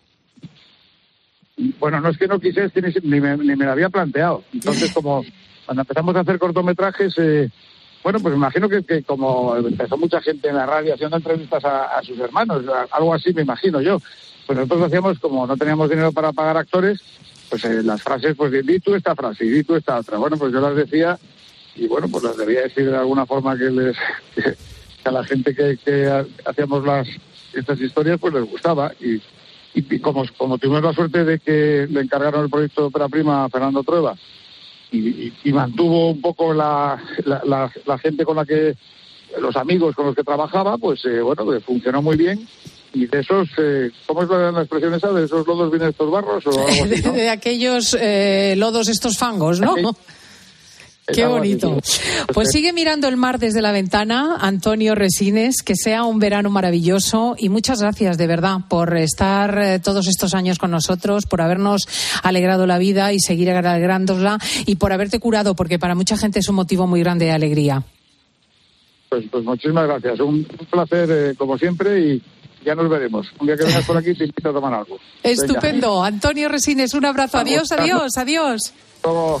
Bueno, no es que no quisiera, ni me lo había planteado. Entonces, como cuando empezamos a hacer cortometrajes, pues me imagino que como empezó mucha gente en la radio haciendo entrevistas a sus hermanos, algo así me imagino yo. Pues nosotros hacíamos, como no teníamos dinero para pagar actores, pues las frases, pues di tú esta frase y di tú esta otra. Bueno, pues yo las decía y bueno, pues las debía decir de alguna forma que a la gente que hacíamos estas historias pues les gustaba y como tuvimos la suerte de que le encargaron el proyecto de ópera prima a Fernando Trueba y mantuvo un poco la gente con la que los amigos con los que trabajaba, pues funcionó muy bien. Y de esos, ¿cómo es la expresión esa? ¿De esos lodos vienen estos barros? O algo así, ¿no? De aquellos lodos estos fangos, ¿no? Qué bonito. Pues sigue mirando el mar desde la ventana, Antonio Resines, que sea un verano maravilloso y muchas gracias de verdad por estar todos estos años con nosotros, por habernos alegrado la vida y seguir alegrándola y por haberte curado, porque para mucha gente es un motivo muy grande de alegría. Pues muchísimas gracias, un placer como siempre y ya nos veremos. Un día que vengas por aquí te invito a tomar algo. Estupendo. Venga. Antonio Resines, un abrazo. Adiós, adiós, adiós. Todo.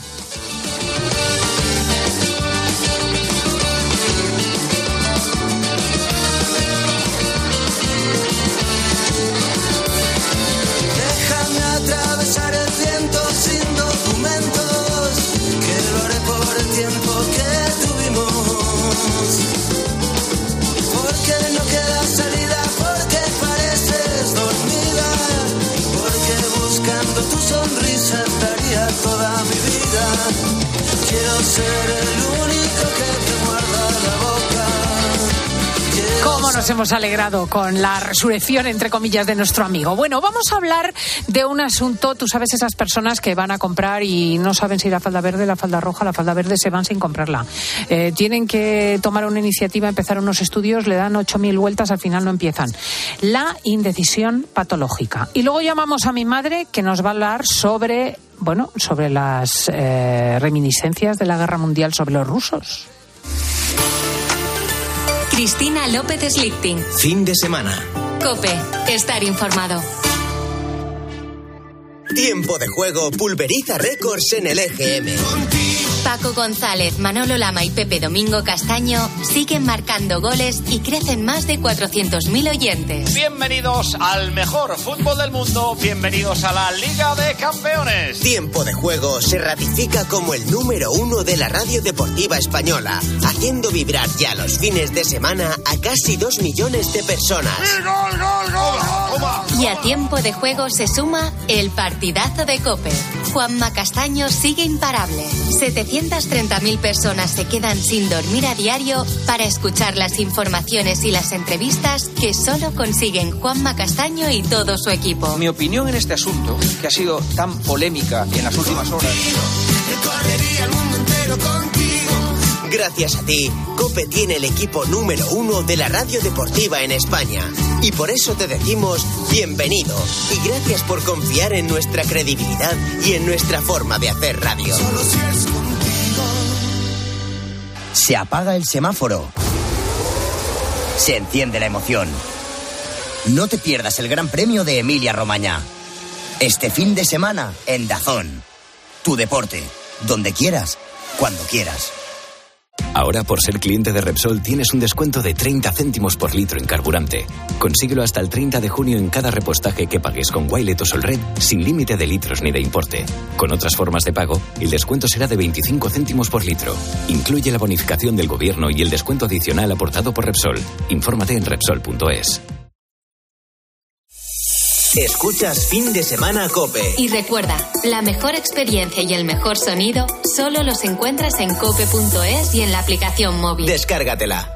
Atravesar el viento sin documentos, que lo haré por el tiempo que tuvimos. Porque no queda salida, porque pareces dormida, porque buscando tu sonrisa estaría toda mi vida. Quiero ser el único que te muerda la boca. ¿Cómo nos hemos alegrado con la resurrección, entre comillas, de nuestro amigo? Bueno, vamos a hablar de un asunto. Tú sabes, esas personas que van a comprar y no saben si la falda verde, la falda roja, la falda verde, se van sin comprarla. Tienen que tomar una iniciativa, empezar unos estudios, le dan 8.000 vueltas, al final no empiezan. La indecisión patológica. Y luego llamamos a mi madre, que nos va a hablar sobre las reminiscencias de la Guerra Mundial sobre los rusos. Cristina López Slichting. Fin de semana. COPE. Estar informado. Tiempo de juego pulveriza récords en el EGM. Paco González, Manolo Lama y Pepe Domingo Castaño siguen marcando goles y crecen más de 400.000 oyentes. Bienvenidos al mejor fútbol del mundo. Bienvenidos a la Liga de Campeones. Tiempo de juego se ratifica como el número 1 de la radio deportiva española, haciendo vibrar ya los fines de semana a casi 2 millones de personas. ¡Gol, gol, gol! Y a tiempo de juego se suma el partidazo de COPE. Juanma Castaño sigue imparable. 730.000 personas se quedan sin dormir a diario para escuchar las informaciones y las entrevistas que solo consiguen Juanma Castaño y todo su equipo. Mi opinión en este asunto, que ha sido tan polémica en las últimas horas. Gracias a ti, COPE tiene el equipo número 1 de la radio deportiva en España. Y por eso te decimos bienvenido. Y gracias por confiar en nuestra credibilidad y en nuestra forma de hacer radio. Se apaga el semáforo. Se enciende la emoción. No te pierdas el Gran Premio de Emilia-Romagna. Este fin de semana en DAZN. Tu deporte, donde quieras, cuando quieras. Ahora, por ser cliente de Repsol, tienes un descuento de 30 céntimos por litro en carburante. Consíguelo hasta el 30 de junio en cada repostaje que pagues con Wilet o Solred, sin límite de litros ni de importe. Con otras formas de pago, el descuento será de 25 céntimos por litro. Incluye la bonificación del gobierno y el descuento adicional aportado por Repsol. Infórmate en Repsol.es. Escuchas Fin de Semana COPE. Y recuerda, la mejor experiencia y el mejor sonido solo los encuentras en cope.es y en la aplicación móvil. Descárgatela.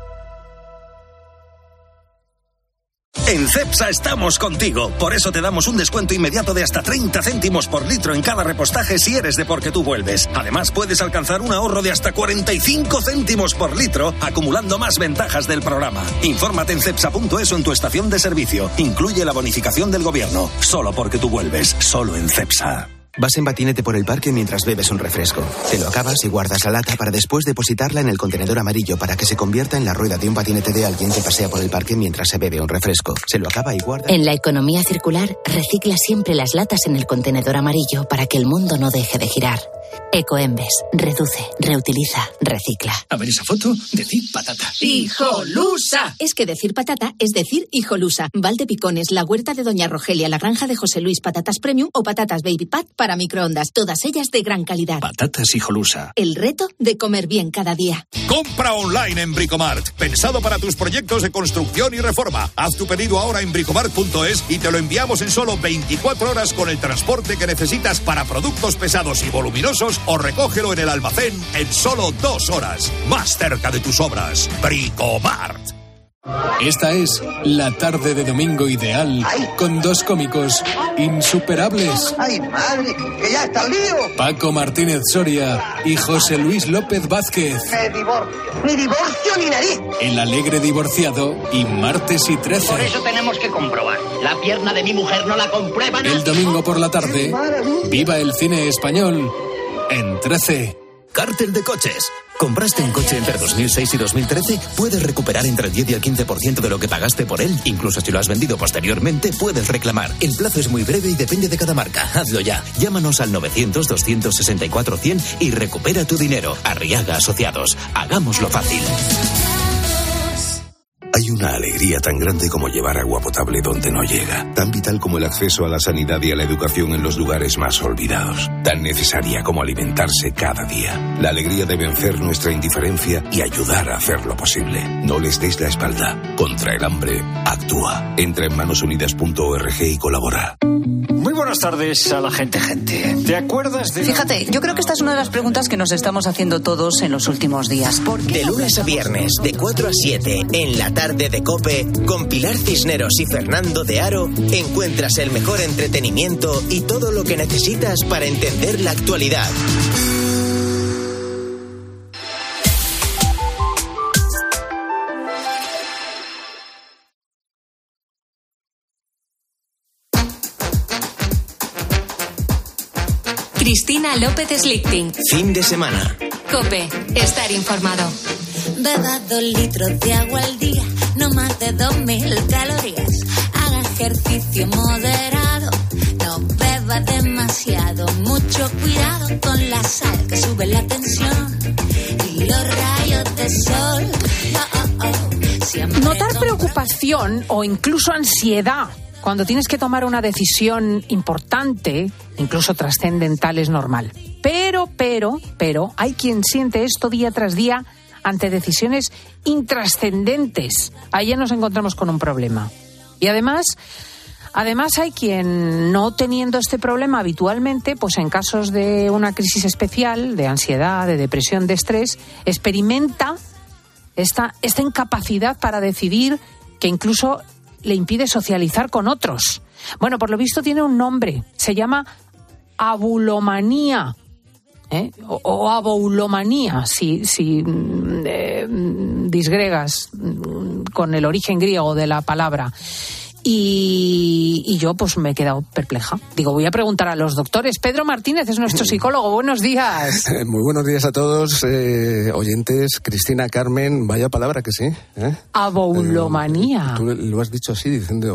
En Cepsa estamos contigo. Por eso te damos un descuento inmediato de hasta 30 céntimos por litro en cada repostaje si eres de Porque Tú Vuelves. Además, puedes alcanzar un ahorro de hasta 45 céntimos por litro, acumulando más ventajas del programa. Infórmate en cepsa.es o en tu estación de servicio. Incluye la bonificación del gobierno. Solo Porque Tú Vuelves. Solo en Cepsa. Vas en patinete por el parque mientras bebes un refresco. Te lo acabas y guardas la lata para después depositarla en el contenedor amarillo para que se convierta en la rueda de un patinete de alguien que pasea por el parque mientras se bebe un refresco. Se lo acaba y guarda... En la economía circular, recicla siempre las latas en el contenedor amarillo para que el mundo no deje de girar. Ecoembes. Reduce, reutiliza, recicla. A ver esa foto, decir patata. ¡Hijolusa! Es que decir patata es decir hijolusa. Valdepicones, la huerta de Doña Rogelia, la granja de José Luis, patatas premium o patatas baby pat para microondas. Todas ellas de gran calidad. Patatas hijolusa. El reto de comer bien cada día. Compra online en Bricomart. Pensado para tus proyectos de construcción y reforma. Haz tu pedido ahora en bricomart.es y te lo enviamos en solo 24 horas con el transporte que necesitas para productos pesados y voluminosos, o recógelo en el almacén en solo 2 horas. Más cerca de tus obras. Bricomart. Esta es la tarde de domingo ideal con dos cómicos insuperables. ¡Ay, madre! ¡Que ya está el lío! Paco Martínez Soria y José Luis López Vázquez. Me divorcio. ¡Ni divorcio ni nariz! El alegre divorciado y Martes y 13. Por eso tenemos que comprobar. La pierna de mi mujer no la comprueba nadie. El domingo por la tarde, viva el cine español en 13. Cártel de coches. ¿Compraste un coche entre 2006 y 2013? Puedes recuperar entre el 10 y el 15% de lo que pagaste por él. Incluso si lo has vendido posteriormente, puedes reclamar. El plazo es muy breve y depende de cada marca. Hazlo ya. Llámanos al 900-264-100 y recupera tu dinero. Arriaga Asociados. Hagámoslo fácil. Hay una alegría tan grande como llevar agua potable donde no llega, tan vital como el acceso a la sanidad y a la educación en los lugares más olvidados, tan necesaria como alimentarse cada día. La alegría de vencer nuestra indiferencia y ayudar a hacerlo posible. No les deis la espalda. Contra el hambre, actúa. Entra en manosunidas.org y colabora. Muy buenas tardes a la gente. ¿Te acuerdas de...? Fíjate, yo creo que esta es una de las preguntas que nos estamos haciendo todos en los últimos días. De lunes a viernes, de 4 a 7, en la tarde de COPE, con Pilar Cisneros y Fernando de Aro, encuentras el mejor entretenimiento y todo lo que necesitas para entender la actualidad. Cristina López Slichting. Fin de semana. COPE. Estar informado. Beba 2 litros de agua al día, no más de 2000 calorías. Haga ejercicio moderado, no beba demasiado. Mucho cuidado con la sal que sube la tensión y los rayos de sol. Notar preocupación o incluso ansiedad cuando tienes que tomar una decisión importante, incluso trascendental, es normal. Pero, hay quien siente esto día tras día ante decisiones intrascendentes. Ahí ya nos encontramos con un problema. Y además hay quien, no teniendo este problema habitualmente, pues en casos de una crisis especial, de ansiedad, de depresión, de estrés, experimenta esta incapacidad para decidir que incluso le impide socializar con otros. Bueno, por lo visto tiene un nombre, se llama abulomanía, o aboulomanía, si disgregas con el origen griego de la palabra. Y yo pues me he quedado perpleja. Digo, voy a preguntar a los doctores. Pedro Martínez es nuestro psicólogo. Buenos días. Muy buenos días a todos, oyentes. Cristina, Carmen, vaya palabra que sí. Aboulomanía. Tú lo has dicho así, diciendo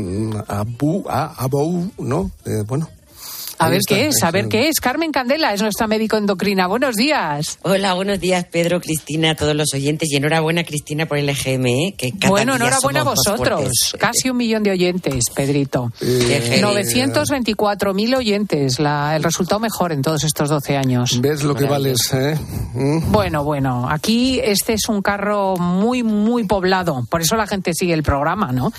abou, ¿no? Bueno. A ver qué es. Carmen Candela es nuestra médico endocrina. Buenos días. Hola, buenos días, Pedro, Cristina, a todos los oyentes. Y enhorabuena, Cristina, por el EGM, que cada bueno, día enhorabuena a vosotros. Casi 1 millón de oyentes, Pedrito. 924.000 oyentes. El resultado mejor en todos estos 12 años. ¿Ves lo que vales, Bueno. Aquí este es un carro muy, muy poblado. Por eso la gente sigue el programa, ¿no?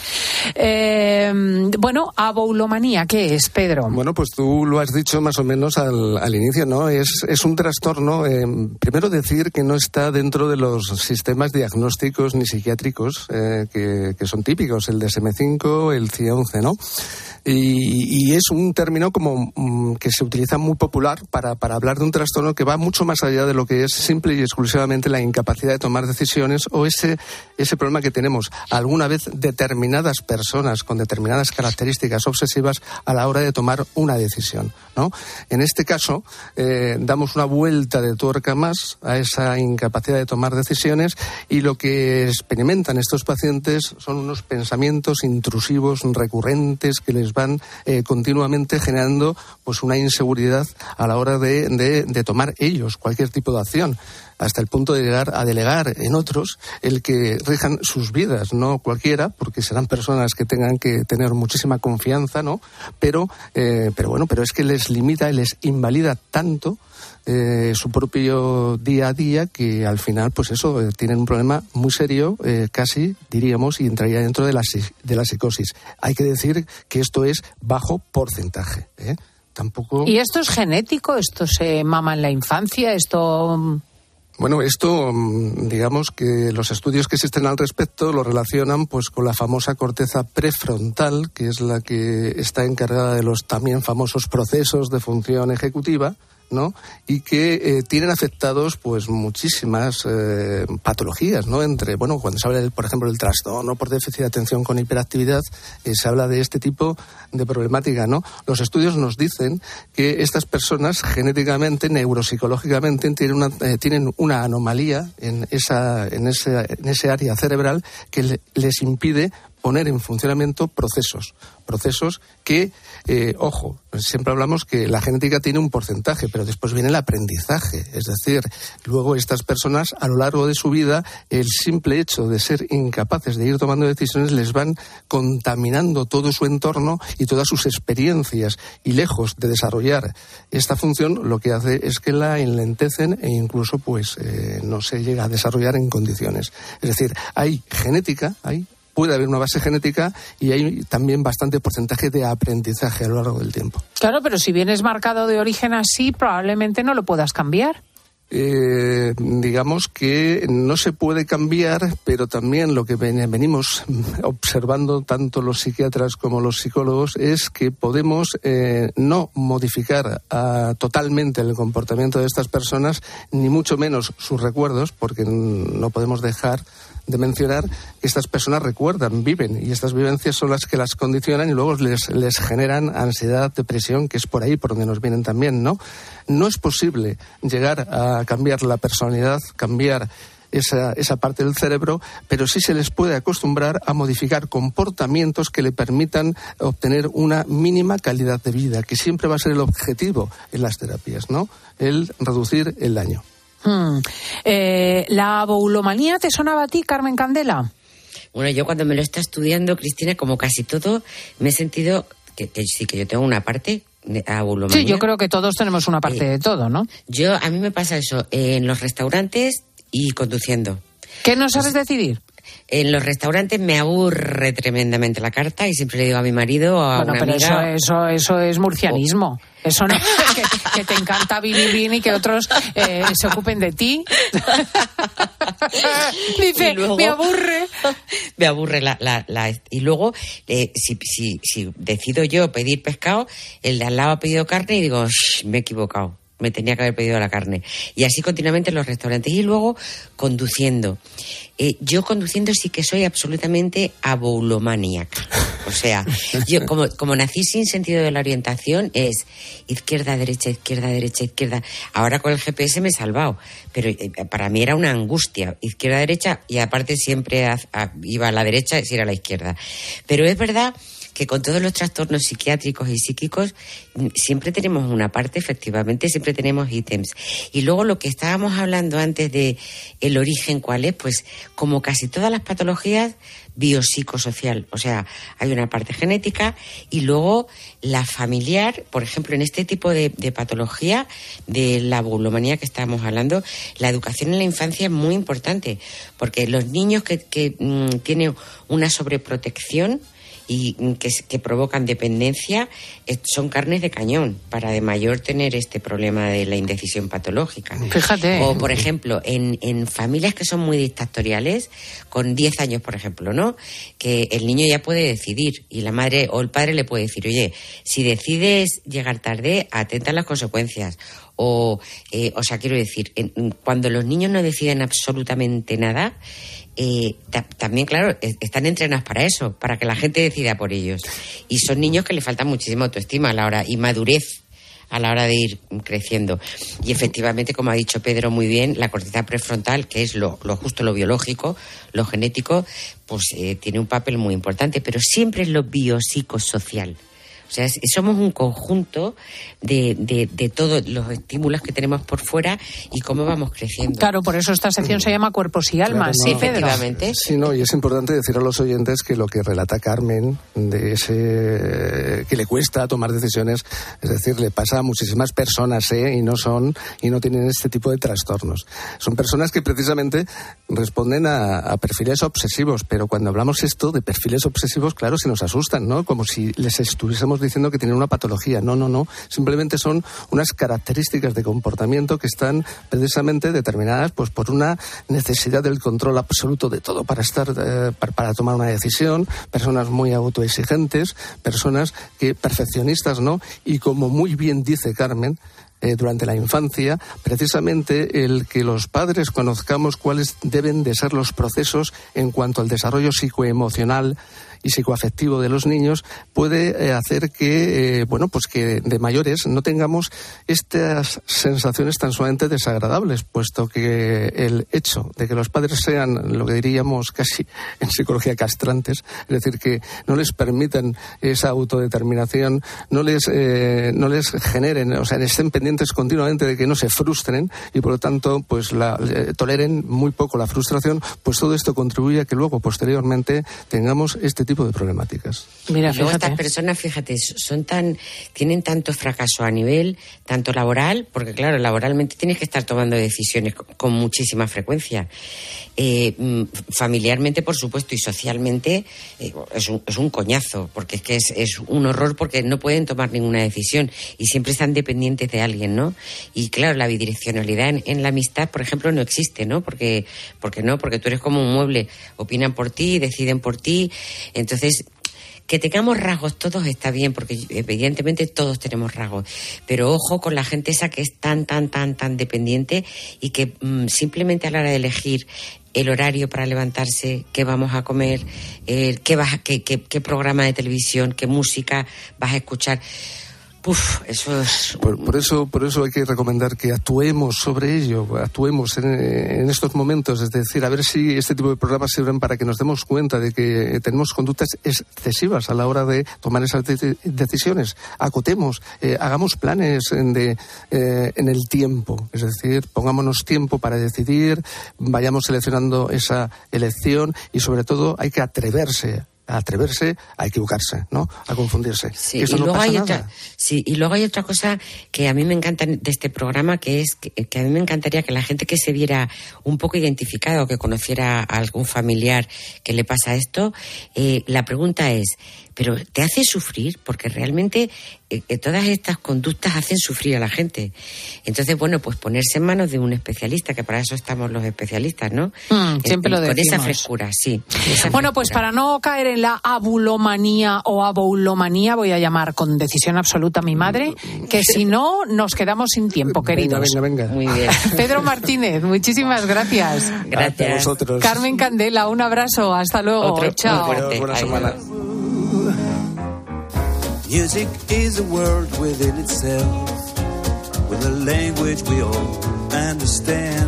Aboulomanía, ¿qué es, Pedro? Bueno, pues tú lo has dicho más o menos al inicio, ¿no? Es un trastorno, primero decir que no está dentro de los sistemas diagnósticos ni psiquiátricos que son típicos, el DSM-5, el CIE-11, ¿no? Y es un término como que se utiliza muy popular para hablar de un trastorno que va mucho más allá de lo que es simple y exclusivamente la incapacidad de tomar decisiones o ese problema que tenemos alguna vez determinadas personas con determinadas características obsesivas a la hora de tomar una decisión, ¿no? En este caso, damos una vuelta de tuerca más a esa incapacidad de tomar decisiones y lo que experimentan estos pacientes son unos pensamientos intrusivos, recurrentes, que les van continuamente generando pues una inseguridad a la hora de tomar ellos cualquier tipo de acción, hasta el punto de llegar a delegar en otros el que rijan sus vidas, no cualquiera, porque serán personas que tengan que tener muchísima confianza, ¿no? Pero es que les limita y les invalida tanto su propio día a día que al final, pues eso, tienen un problema muy serio, casi diríamos, y entraría dentro de la psicosis. Hay que decir que esto es bajo porcentaje, Tampoco. ¿Y esto es genético? ¿Esto se mama en la infancia? ¿Esto Bueno, esto, digamos que los estudios que existen al respecto lo relacionan pues con la famosa corteza prefrontal, que es la que está encargada de los también famosos procesos de función ejecutiva, ¿no? Y que tienen afectados pues muchísimas patologías, ¿no? Cuando se habla, por ejemplo, del trastorno por déficit de atención con hiperactividad, se habla de este tipo de problemática, ¿no? Los estudios nos dicen que estas personas genéticamente, neuropsicológicamente, tienen una anomalía en ese área cerebral que les impide poner en funcionamiento procesos que, ojo, siempre hablamos que la genética tiene un porcentaje, pero después viene el aprendizaje. Es decir, luego estas personas, a lo largo de su vida, el simple hecho de ser incapaces de ir tomando decisiones les van contaminando todo su entorno y todas sus experiencias, y lejos de desarrollar esta función, lo que hace es que la enlentecen e incluso pues no se llega a desarrollar en condiciones. Es decir, puede haber una base genética y hay también bastante porcentaje de aprendizaje a lo largo del tiempo. Claro, pero si vienes marcado de origen así, probablemente no lo puedas cambiar. Digamos que no se puede cambiar, pero también lo que venimos observando tanto los psiquiatras como los psicólogos es que podemos no modificar totalmente el comportamiento de estas personas, ni mucho menos sus recuerdos, porque no podemos dejar de mencionar que estas personas recuerdan, viven, y estas vivencias son las que las condicionan y luego les generan ansiedad, depresión, que es por ahí por donde nos vienen también, ¿no? No es posible llegar a cambiar la personalidad, cambiar esa parte del cerebro, pero sí se les puede acostumbrar a modificar comportamientos que le permitan obtener una mínima calidad de vida, que siempre va a ser el objetivo en las terapias, ¿no? El reducir el daño. ¿La boulomanía te sonaba a ti, Carmen Candela? Bueno, yo cuando me lo está estudiando, Cristina, como casi todo, me he sentido que sí, que yo tengo una parte de boulomanía. Sí, yo creo que todos tenemos una parte de todo, ¿no? A mí me pasa eso en los restaurantes y conduciendo. ¿Qué no sabes decidir? En los restaurantes me aburre tremendamente la carta y siempre le digo a mi marido o a una amiga... Bueno, pero eso es murcianismo. Eso no es que te encanta vivir bien y que otros se ocupen de ti. Dice, luego, me aburre. Me aburre y luego, si decido yo pedir pescado, el de al lado ha pedido carne y digo, me he equivocado. Me tenía que haber pedido la carne. Y así continuamente en los restaurantes. Y luego conduciendo. Yo conduciendo sí que soy absolutamente aboulomaníaca. O sea, yo como nací sin sentido de la orientación, es izquierda, derecha, izquierda, derecha, izquierda. Ahora con el GPS me he salvado. Pero para mí era una angustia. Izquierda, derecha, y aparte siempre iba a la derecha si era a la izquierda. Pero es verdad que con todos los trastornos psiquiátricos y psíquicos siempre tenemos una parte, efectivamente, siempre tenemos ítems. Y luego lo que estábamos hablando antes de el origen, ¿cuál es? Pues como casi todas las patologías, biopsicosocial. O sea, hay una parte genética y luego la familiar. Por ejemplo, en este tipo de patología, de la boulomanía que estábamos hablando, la educación en la infancia es muy importante, porque los niños que tienen una sobreprotección y que provocan dependencia son carnes de cañón para de mayor tener este problema de la indecisión patológica. Fíjate. O, por ejemplo, en familias que son muy dictatoriales, con 10 años, por ejemplo, ¿no? Que el niño ya puede decidir y la madre o el padre le puede decir, oye, si decides llegar tarde, atenta a las consecuencias. O sea, quiero decir, cuando los niños no deciden absolutamente nada, también, claro, están entrenados para eso, para que la gente decida por ellos. Y son niños que le falta muchísima autoestima a la hora y madurez a la hora de ir creciendo. Y efectivamente, como ha dicho Pedro muy bien, la corteza prefrontal, que es lo justo, lo biológico, lo genético, pues tiene un papel muy importante, pero siempre es lo biopsicosocial. O sea, somos un conjunto de todos los estímulos que tenemos por fuera y cómo vamos creciendo. Claro, por eso esta sección se llama Cuerpos y Almas, claro, ¿sí, Pedro? Efectivamente. Sí, no, y es importante decir a los oyentes que lo que relata Carmen, de ese que le cuesta tomar decisiones, es decir, le pasa a muchísimas personas, y no tienen este tipo de trastornos. Son personas que precisamente responden a perfiles obsesivos, pero cuando hablamos esto de perfiles obsesivos, claro, se nos asustan, ¿no? Como si les estuviésemos diciendo que tienen una patología. No. Simplemente son unas características de comportamiento que están precisamente determinadas pues por una necesidad del control absoluto de todo para tomar una decisión, personas muy autoexigentes, personas que perfeccionistas, ¿no? Y como muy bien dice Carmen, durante la infancia, precisamente el que los padres conozcamos cuáles deben de ser los procesos en cuanto al desarrollo psicoemocional y psicoafectivo de los niños puede hacer que, pues que de mayores no tengamos estas sensaciones tan sumamente desagradables, puesto que el hecho de que los padres sean lo que diríamos casi en psicología castrantes, es decir, que no les permitan esa autodeterminación, no les generen, o sea, estén pendientes continuamente de que no se frustren y por lo tanto pues toleren muy poco la frustración, pues todo esto contribuye a que luego posteriormente tengamos este tipo de problemáticas. Mira, luego estas personas, fíjate, tienen tanto fracaso a nivel tanto laboral, porque claro, laboralmente tienes que estar tomando decisiones con muchísima frecuencia. Familiarmente, por supuesto, y socialmente es un coñazo, porque es que es un horror, porque no pueden tomar ninguna decisión y siempre están dependientes de alguien, ¿no? Y claro, la bidireccionalidad en la amistad, por ejemplo, no existe, ¿no? Porque tú eres como un mueble, opinan por ti, deciden por ti. Entonces, que tengamos rasgos todos está bien, porque evidentemente todos tenemos rasgos, pero ojo con la gente esa que es tan dependiente y que simplemente a la hora de elegir el horario para levantarse, qué vamos a comer, qué programa de televisión, qué música vas a escuchar. Eso es... Por eso hay que recomendar que actuemos sobre ello, actuemos en estos momentos, es decir, a ver si este tipo de programas sirven para que nos demos cuenta de que tenemos conductas excesivas a la hora de tomar esas decisiones. Acotemos, hagamos planes en el tiempo, es decir, pongámonos tiempo para decidir, vayamos seleccionando esa elección y sobre todo hay que atreverse a equivocarse, ¿no? A confundirse. Sí, eso y no luego pasa hay nada. y luego hay otra cosa que a mí me encanta de este programa, que es que a mí me encantaría que la gente que se viera un poco identificada o que conociera a algún familiar que le pasa esto, la pregunta es, ¿pero te hace sufrir? Porque realmente todas estas conductas hacen sufrir a la gente. Entonces, bueno, pues ponerse en manos de un especialista, que para eso estamos los especialistas, ¿no? Siempre lo decimos. Con esa frescura, sí. Bueno, pues para no caer en la abulomanía o aboulomanía, voy a llamar con decisión absoluta a mi madre, que si no, nos quedamos sin tiempo, queridos. Venga. Muy bien. Pedro Martínez, muchísimas gracias. Gracias. A vosotros. Carmen Candela, un abrazo. Hasta luego. Chao. Buena semana. Music is a world within itself, with a language we all understand.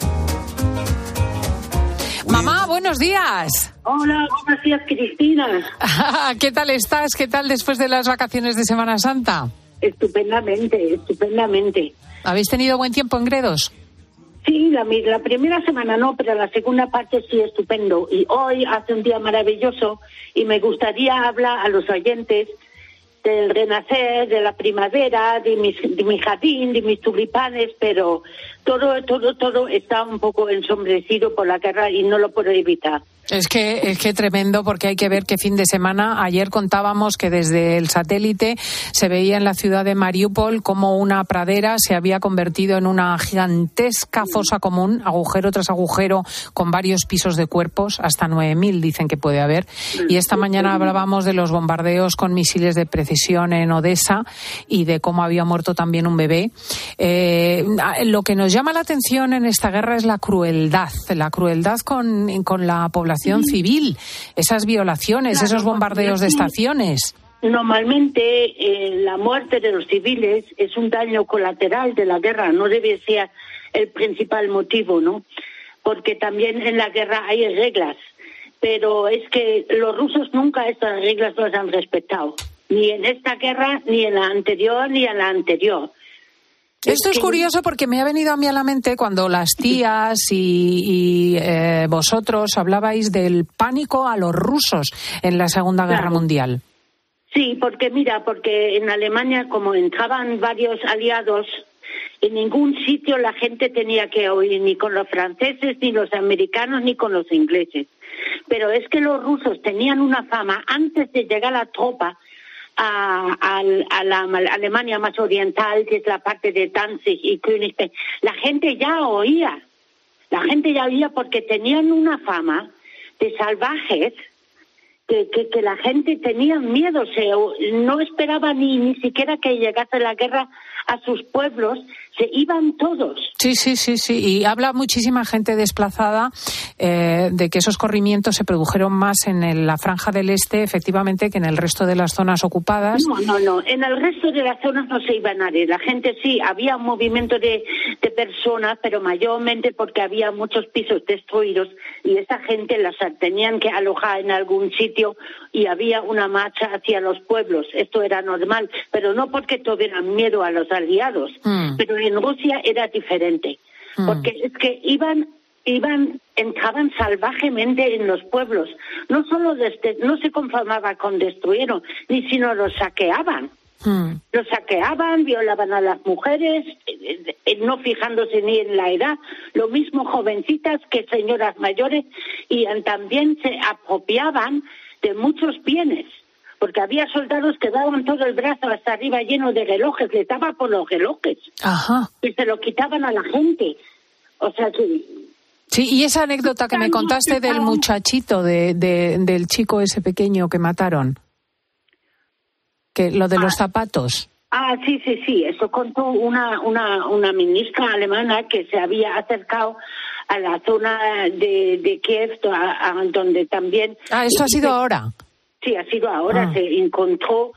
Mamá, buenos días. Hola, buenos días, Cristina. ¿Qué tal estás? ¿Qué tal después de las vacaciones de Semana Santa? Estupendamente. ¿Habéis tenido buen tiempo en Gredos? Sí, la primera semana no, pero la segunda parte sí, estupendo. Y hoy hace un día maravilloso y me gustaría hablar a los oyentes del renacer, de la primavera, de mi jardín, de mis tulipanes, pero todo está un poco ensombrecido por la guerra y no lo puedo evitar. Es que tremendo, porque hay que ver qué fin de semana. Ayer contábamos que desde el satélite se veía en la ciudad de Mariupol como una pradera se había convertido en una gigantesca fosa común, agujero tras agujero, con varios pisos de cuerpos, hasta 9.000 dicen que puede haber. Y esta mañana hablábamos de los bombardeos con misiles de precisión en Odessa y de cómo había muerto también un bebé. Lo que nos llama la atención en esta guerra es la crueldad con la población civil, esas violaciones, esos bombardeos de estaciones. Normalmente la muerte de los civiles es un daño colateral de la guerra, no debe ser el principal motivo, ¿no? Porque también en la guerra hay reglas, pero es que los rusos nunca estas reglas las han respetado, ni en esta guerra, ni en la anterior, ni en la anterior. Esto es curioso porque me ha venido a mí a la mente cuando las tías y vosotros hablabais del pánico a los rusos en la Segunda Guerra Mundial. Sí, porque en Alemania, como entraban varios aliados, en ningún sitio la gente tenía que oír, ni con los franceses, ni los americanos, ni con los ingleses. Pero es que los rusos tenían una fama, antes de llegar la tropa, a la Alemania más oriental, que es la parte de Danzig y Königsberg, la gente ya oía porque tenían una fama de salvajes que la gente tenía miedo, no esperaba ni siquiera que llegase la guerra a sus pueblos, se iban todos. Sí, y habla muchísima gente desplazada de que esos corrimientos se produjeron más en la franja del este, efectivamente, que en el resto de las zonas ocupadas. No, en el resto de las zonas no se iba nadie, la gente sí, había un movimiento de personas, pero mayormente porque había muchos pisos destruidos y esa gente las tenían que alojar en algún sitio y había una marcha hacia los pueblos, esto era normal, pero no porque tuvieran miedo a los aliados, pero en Rusia era diferente, porque es que entraban salvajemente en los pueblos, no solo no se conformaba con destruyeron, sino los saqueaban. Los saqueaban, violaban a las mujeres, no fijándose ni en la edad, lo mismo jovencitas que señoras mayores, y también se apropiaban de muchos bienes, porque había soldados que daban todo el brazo hasta arriba lleno de relojes, les daba por los relojes. Ajá. Y se lo quitaban a la gente. O sea que... Sí, y esa anécdota que me contaste del muchachito, del chico ese pequeño que mataron, que lo de los zapatos. Sí, eso contó una ministra alemana que se había acercado a la zona de Kiev, donde también... ¿Esto ha sido ahora? Sí, ha sido ahora. Se encontró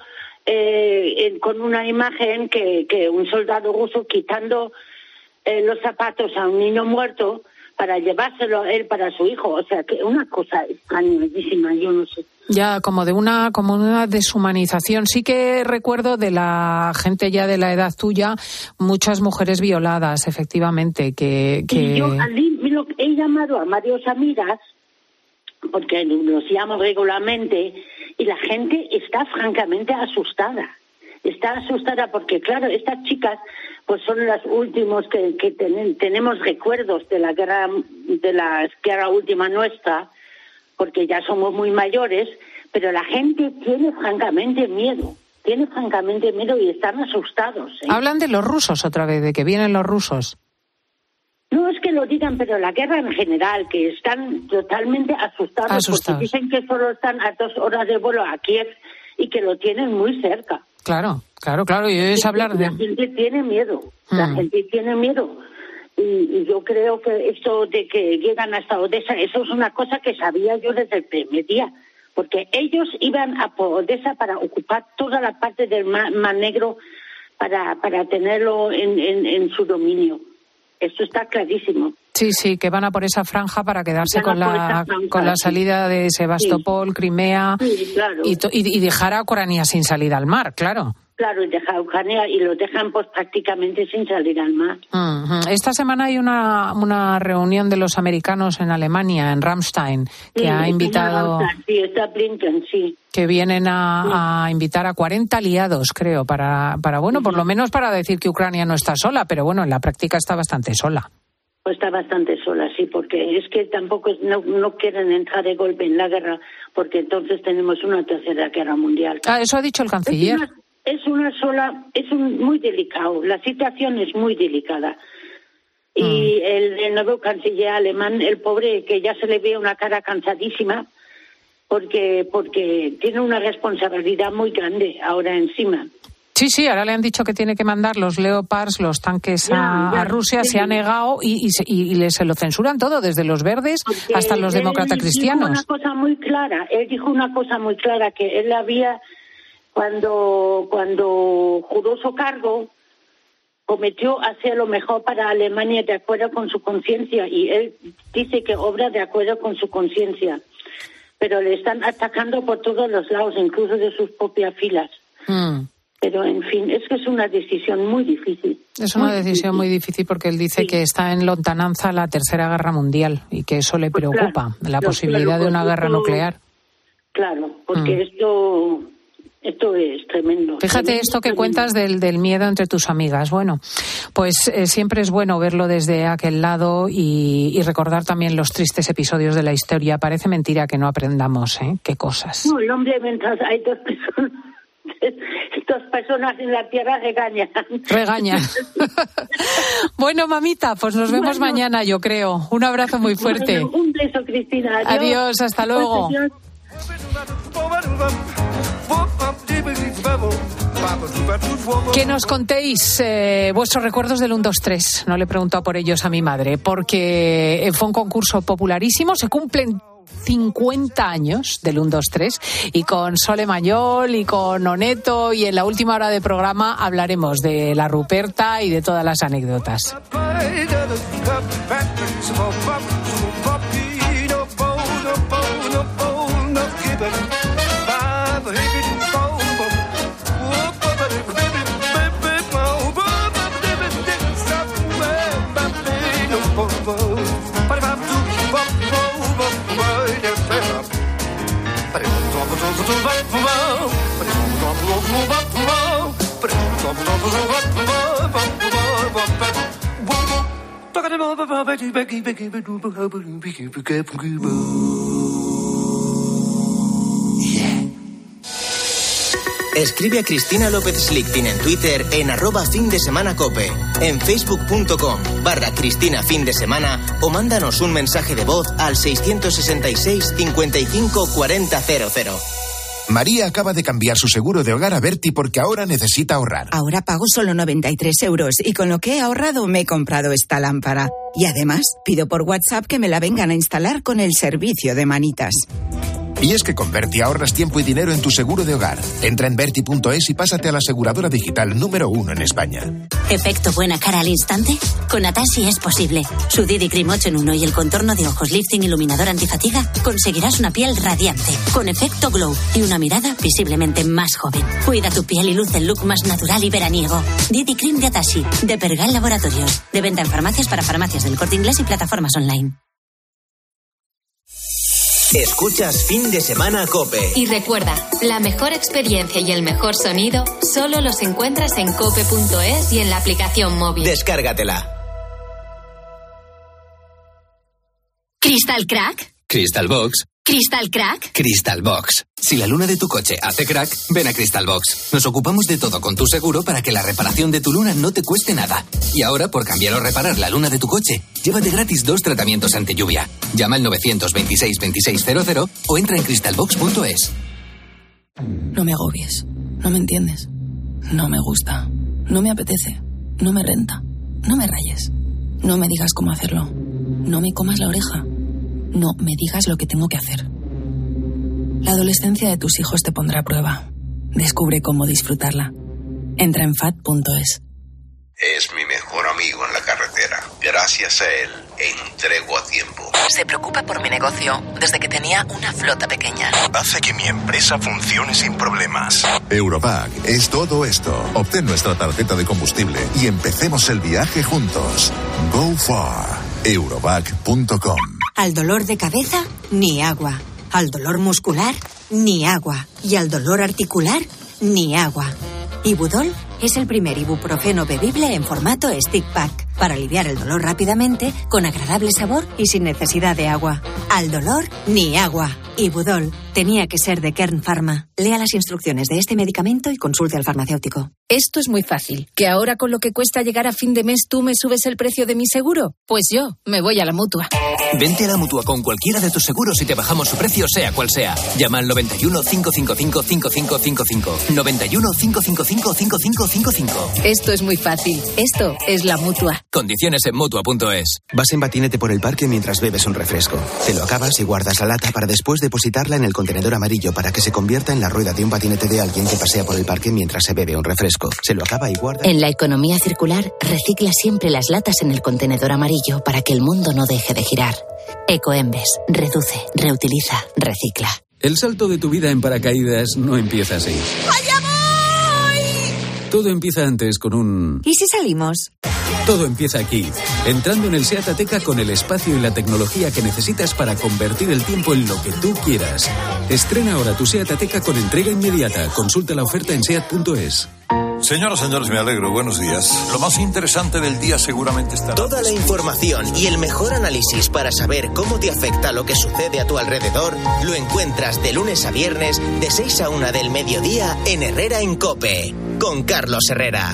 con una imagen que un soldado ruso quitando los zapatos a un niño muerto para llevárselo a él para su hijo. O sea, que una cosa extrañísima, yo no sé. Ya, como una deshumanización. Sí que recuerdo de la gente ya de la edad tuya, muchas mujeres violadas, efectivamente. Y yo he llamado a varios amigas, porque los llamo regularmente, y la gente está francamente asustada. Está asustada porque, claro, estas chicas pues son las últimas que tenemos recuerdos de la guerra última nuestra, porque ya somos muy mayores, pero la gente tiene francamente miedo y están asustados. Hablan de los rusos otra vez, de que vienen los rusos. No es que lo digan, pero la guerra en general, que están totalmente asustados. Porque dicen que solo están a 2 horas de vuelo a Kiev y que lo tienen muy cerca. Claro, y es hablar de... La gente tiene miedo, y yo creo que esto de que llegan hasta Odessa, eso es una cosa que sabía yo desde el primer día, porque ellos iban a Odessa para ocupar toda la parte del Mar Negro para tenerlo en su dominio. Esto está clarísimo. Sí, que van a por esa franja para quedarse con la salida de Sebastopol, Crimea, claro. y dejar a Ucrania sin salida al mar, claro. Claro, y dejar a Ucrania y lo dejan pues prácticamente sin salir al mar. Esta semana hay una reunión de los americanos en Alemania, en Ramstein, que ha invitado... Sí, está Blinken, sí. Que vienen a invitar a 40 aliados, creo, para por lo menos para decir que Ucrania no está sola, pero bueno, en la práctica está bastante sola. Pues está bastante sola, sí, porque es que tampoco no quieren entrar de golpe en la guerra, porque entonces tenemos una tercera guerra mundial. Eso ha dicho el canciller. Es muy delicado, la situación es muy delicada. Y el nuevo canciller alemán, el pobre, que ya se le ve una cara cansadísima, porque tiene una responsabilidad muy grande ahora encima. Sí, ahora le han dicho que tiene que mandar los Leopards, los tanques a Rusia, se ha negado y se lo censuran todo, desde los verdes hasta los demócratas cristianos. Él dijo una cosa muy clara, que él había, cuando juró su cargo, prometió hacer lo mejor para Alemania de acuerdo con su conciencia, y él dice que obra de acuerdo con su conciencia, pero le están atacando por todos los lados, incluso de sus propias filas. Pero, en fin, es que es una decisión muy difícil. Es una decisión muy difícil porque él dice que está en lontananza la Tercera Guerra Mundial y que eso le preocupa, la posibilidad de una guerra nuclear. Claro, porque esto es tremendo. Fíjate esto que cuentas del miedo entre tus amigas. Bueno, pues siempre es bueno verlo desde aquel lado y recordar también los tristes episodios de la historia. Parece mentira que no aprendamos, ¿eh? Qué cosas. No, el hombre, mientras hay 2 personas Estas personas en la tierra regañan. Bueno, mamita, pues nos vemos mañana, yo creo. Un abrazo muy fuerte. Bueno, un beso, Cristina. Adiós, hasta luego. Adiós. Que nos contéis vuestros recuerdos del 1, 2, 3. No le he preguntado por ellos a mi madre, porque fue un concurso popularísimo. Se cumplen 50 años del 1, 2, 3 y con Sole Mayol y con Oneto, y en la última hora de programa hablaremos de la Ruperta y de todas las anécdotas. Escribe a Cristina López Slichting en Twitter en @findesemanacope, en facebook.com/Cristina Fin de Semana, o mándanos un mensaje de voz al 666 55 40 00. María acaba de cambiar su seguro de hogar a Berti porque ahora necesita ahorrar. Ahora pago solo 93 euros y con lo que he ahorrado me he comprado esta lámpara. Y además pido por WhatsApp que me la vengan a instalar con el servicio de manitas. Y es que con Berti ahorras tiempo y dinero en tu seguro de hogar. Entra en Berti.es y pásate a la aseguradora digital número 1 en España. ¿Efecto buena cara al instante? Con Atashi es posible. Su Didi Cream 8 en 1 y el contorno de ojos lifting iluminador antifatiga, conseguirás una piel radiante, con efecto glow y una mirada visiblemente más joven. Cuida tu piel y luce el look más natural y veraniego. Didi Cream de Atashi, de Pergal Laboratorios. De venta en farmacias para farmacias del Corte Inglés y plataformas online. Escuchas Fin de Semana COPE. Y recuerda, la mejor experiencia y el mejor sonido solo los encuentras en cope.es y en la aplicación móvil. Descárgatela. ¿Crystal Crack? Crystal Box. ¿Crystal Crack? Crystal Box. Si la luna de tu coche hace crack, ven a Crystal Box. Nos ocupamos de todo con tu seguro para que la reparación de tu luna no te cueste nada. Y ahora, por cambiar o reparar la luna de tu coche, llévate gratis 2 tratamientos ante lluvia. Llama al 926 2600 o entra en crystalbox.es. No me agobies. No me entiendes. No me gusta. No me apetece. No me renta. No me rayes. No me digas cómo hacerlo. No me comas la oreja. No me digas lo que tengo que hacer. La adolescencia de tus hijos te pondrá a prueba. Descubre cómo disfrutarla. Entra en FAD.es. Es mi mejor amigo en la carretera. Gracias a él, entrego a tiempo. Se preocupa por mi negocio desde que tenía una flota pequeña. Hace que mi empresa funcione sin problemas. Europack es todo esto. Obtén nuestra tarjeta de combustible y empecemos el viaje juntos. Go far. Europack.com. Al dolor de cabeza, ni agua. Al dolor muscular, ni agua. Y al dolor articular, ni agua. Ibudol es el primer ibuprofeno bebible en formato stick pack para aliviar el dolor rápidamente, con agradable sabor y sin necesidad de agua. Al dolor, ni agua. Ibudol tenía que ser de Kern Pharma. Lea las instrucciones de este medicamento y consulte al farmacéutico. Esto es muy fácil. ¿Que ahora con lo que cuesta llegar a fin de mes tú me subes el precio de mi seguro? Pues yo me voy a la Mutua. Vente a la Mutua con cualquiera de tus seguros y te bajamos su precio, sea cual sea. Llama al 91 555 5555. 91 555 5555. Esto es muy fácil. Esto es la Mutua. Condiciones en Mutua.es. Vas en patinete por el parque mientras bebes un refresco. Te lo acabas y guardas la lata para después depositarla en el contenedor amarillo para que se convierta en la rueda de un patinete de alguien que pasea por el parque mientras se bebe un refresco. Se lo acaba y guarda. En la economía circular, recicla siempre las latas en el contenedor amarillo para que el mundo no deje de girar. Ecoembes. Reduce, reutiliza, recicla. El salto de tu vida en paracaídas no empieza así. ¡Allá voy! Todo empieza antes con un... ¿Y si salimos? Todo empieza aquí, entrando en el SEAT Ateca con el espacio y la tecnología que necesitas para convertir el tiempo en lo que tú quieras. Estrena ahora tu SEAT Ateca con entrega inmediata. Consulta la oferta en SEAT.es. Señoras, señores, me alegro. Buenos días. Lo más interesante del día seguramente estará... Toda la información y el mejor análisis para saber cómo te afecta lo que sucede a tu alrededor lo encuentras de lunes a viernes de 6 a 1 del mediodía en Herrera en COPE, con Carlos Herrera.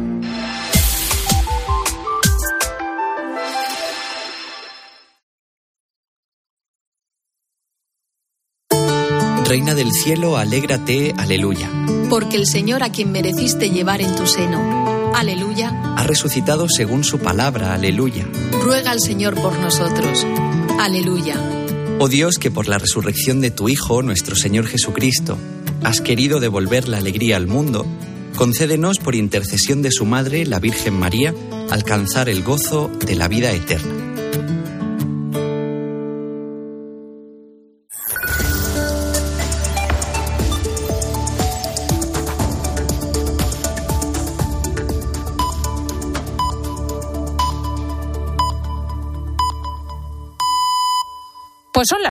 Reina del cielo, alégrate, aleluya. Porque el Señor a quien mereciste llevar en tu seno, aleluya, Ha resucitado según su palabra, aleluya. ruega al Señor por nosotros, aleluya. Oh Dios, que por la resurrección de tu Hijo, nuestro Señor Jesucristo, has querido devolver la alegría al mundo, concédenos por intercesión de su Madre, la Virgen María, alcanzar el gozo de la vida eterna. Pues son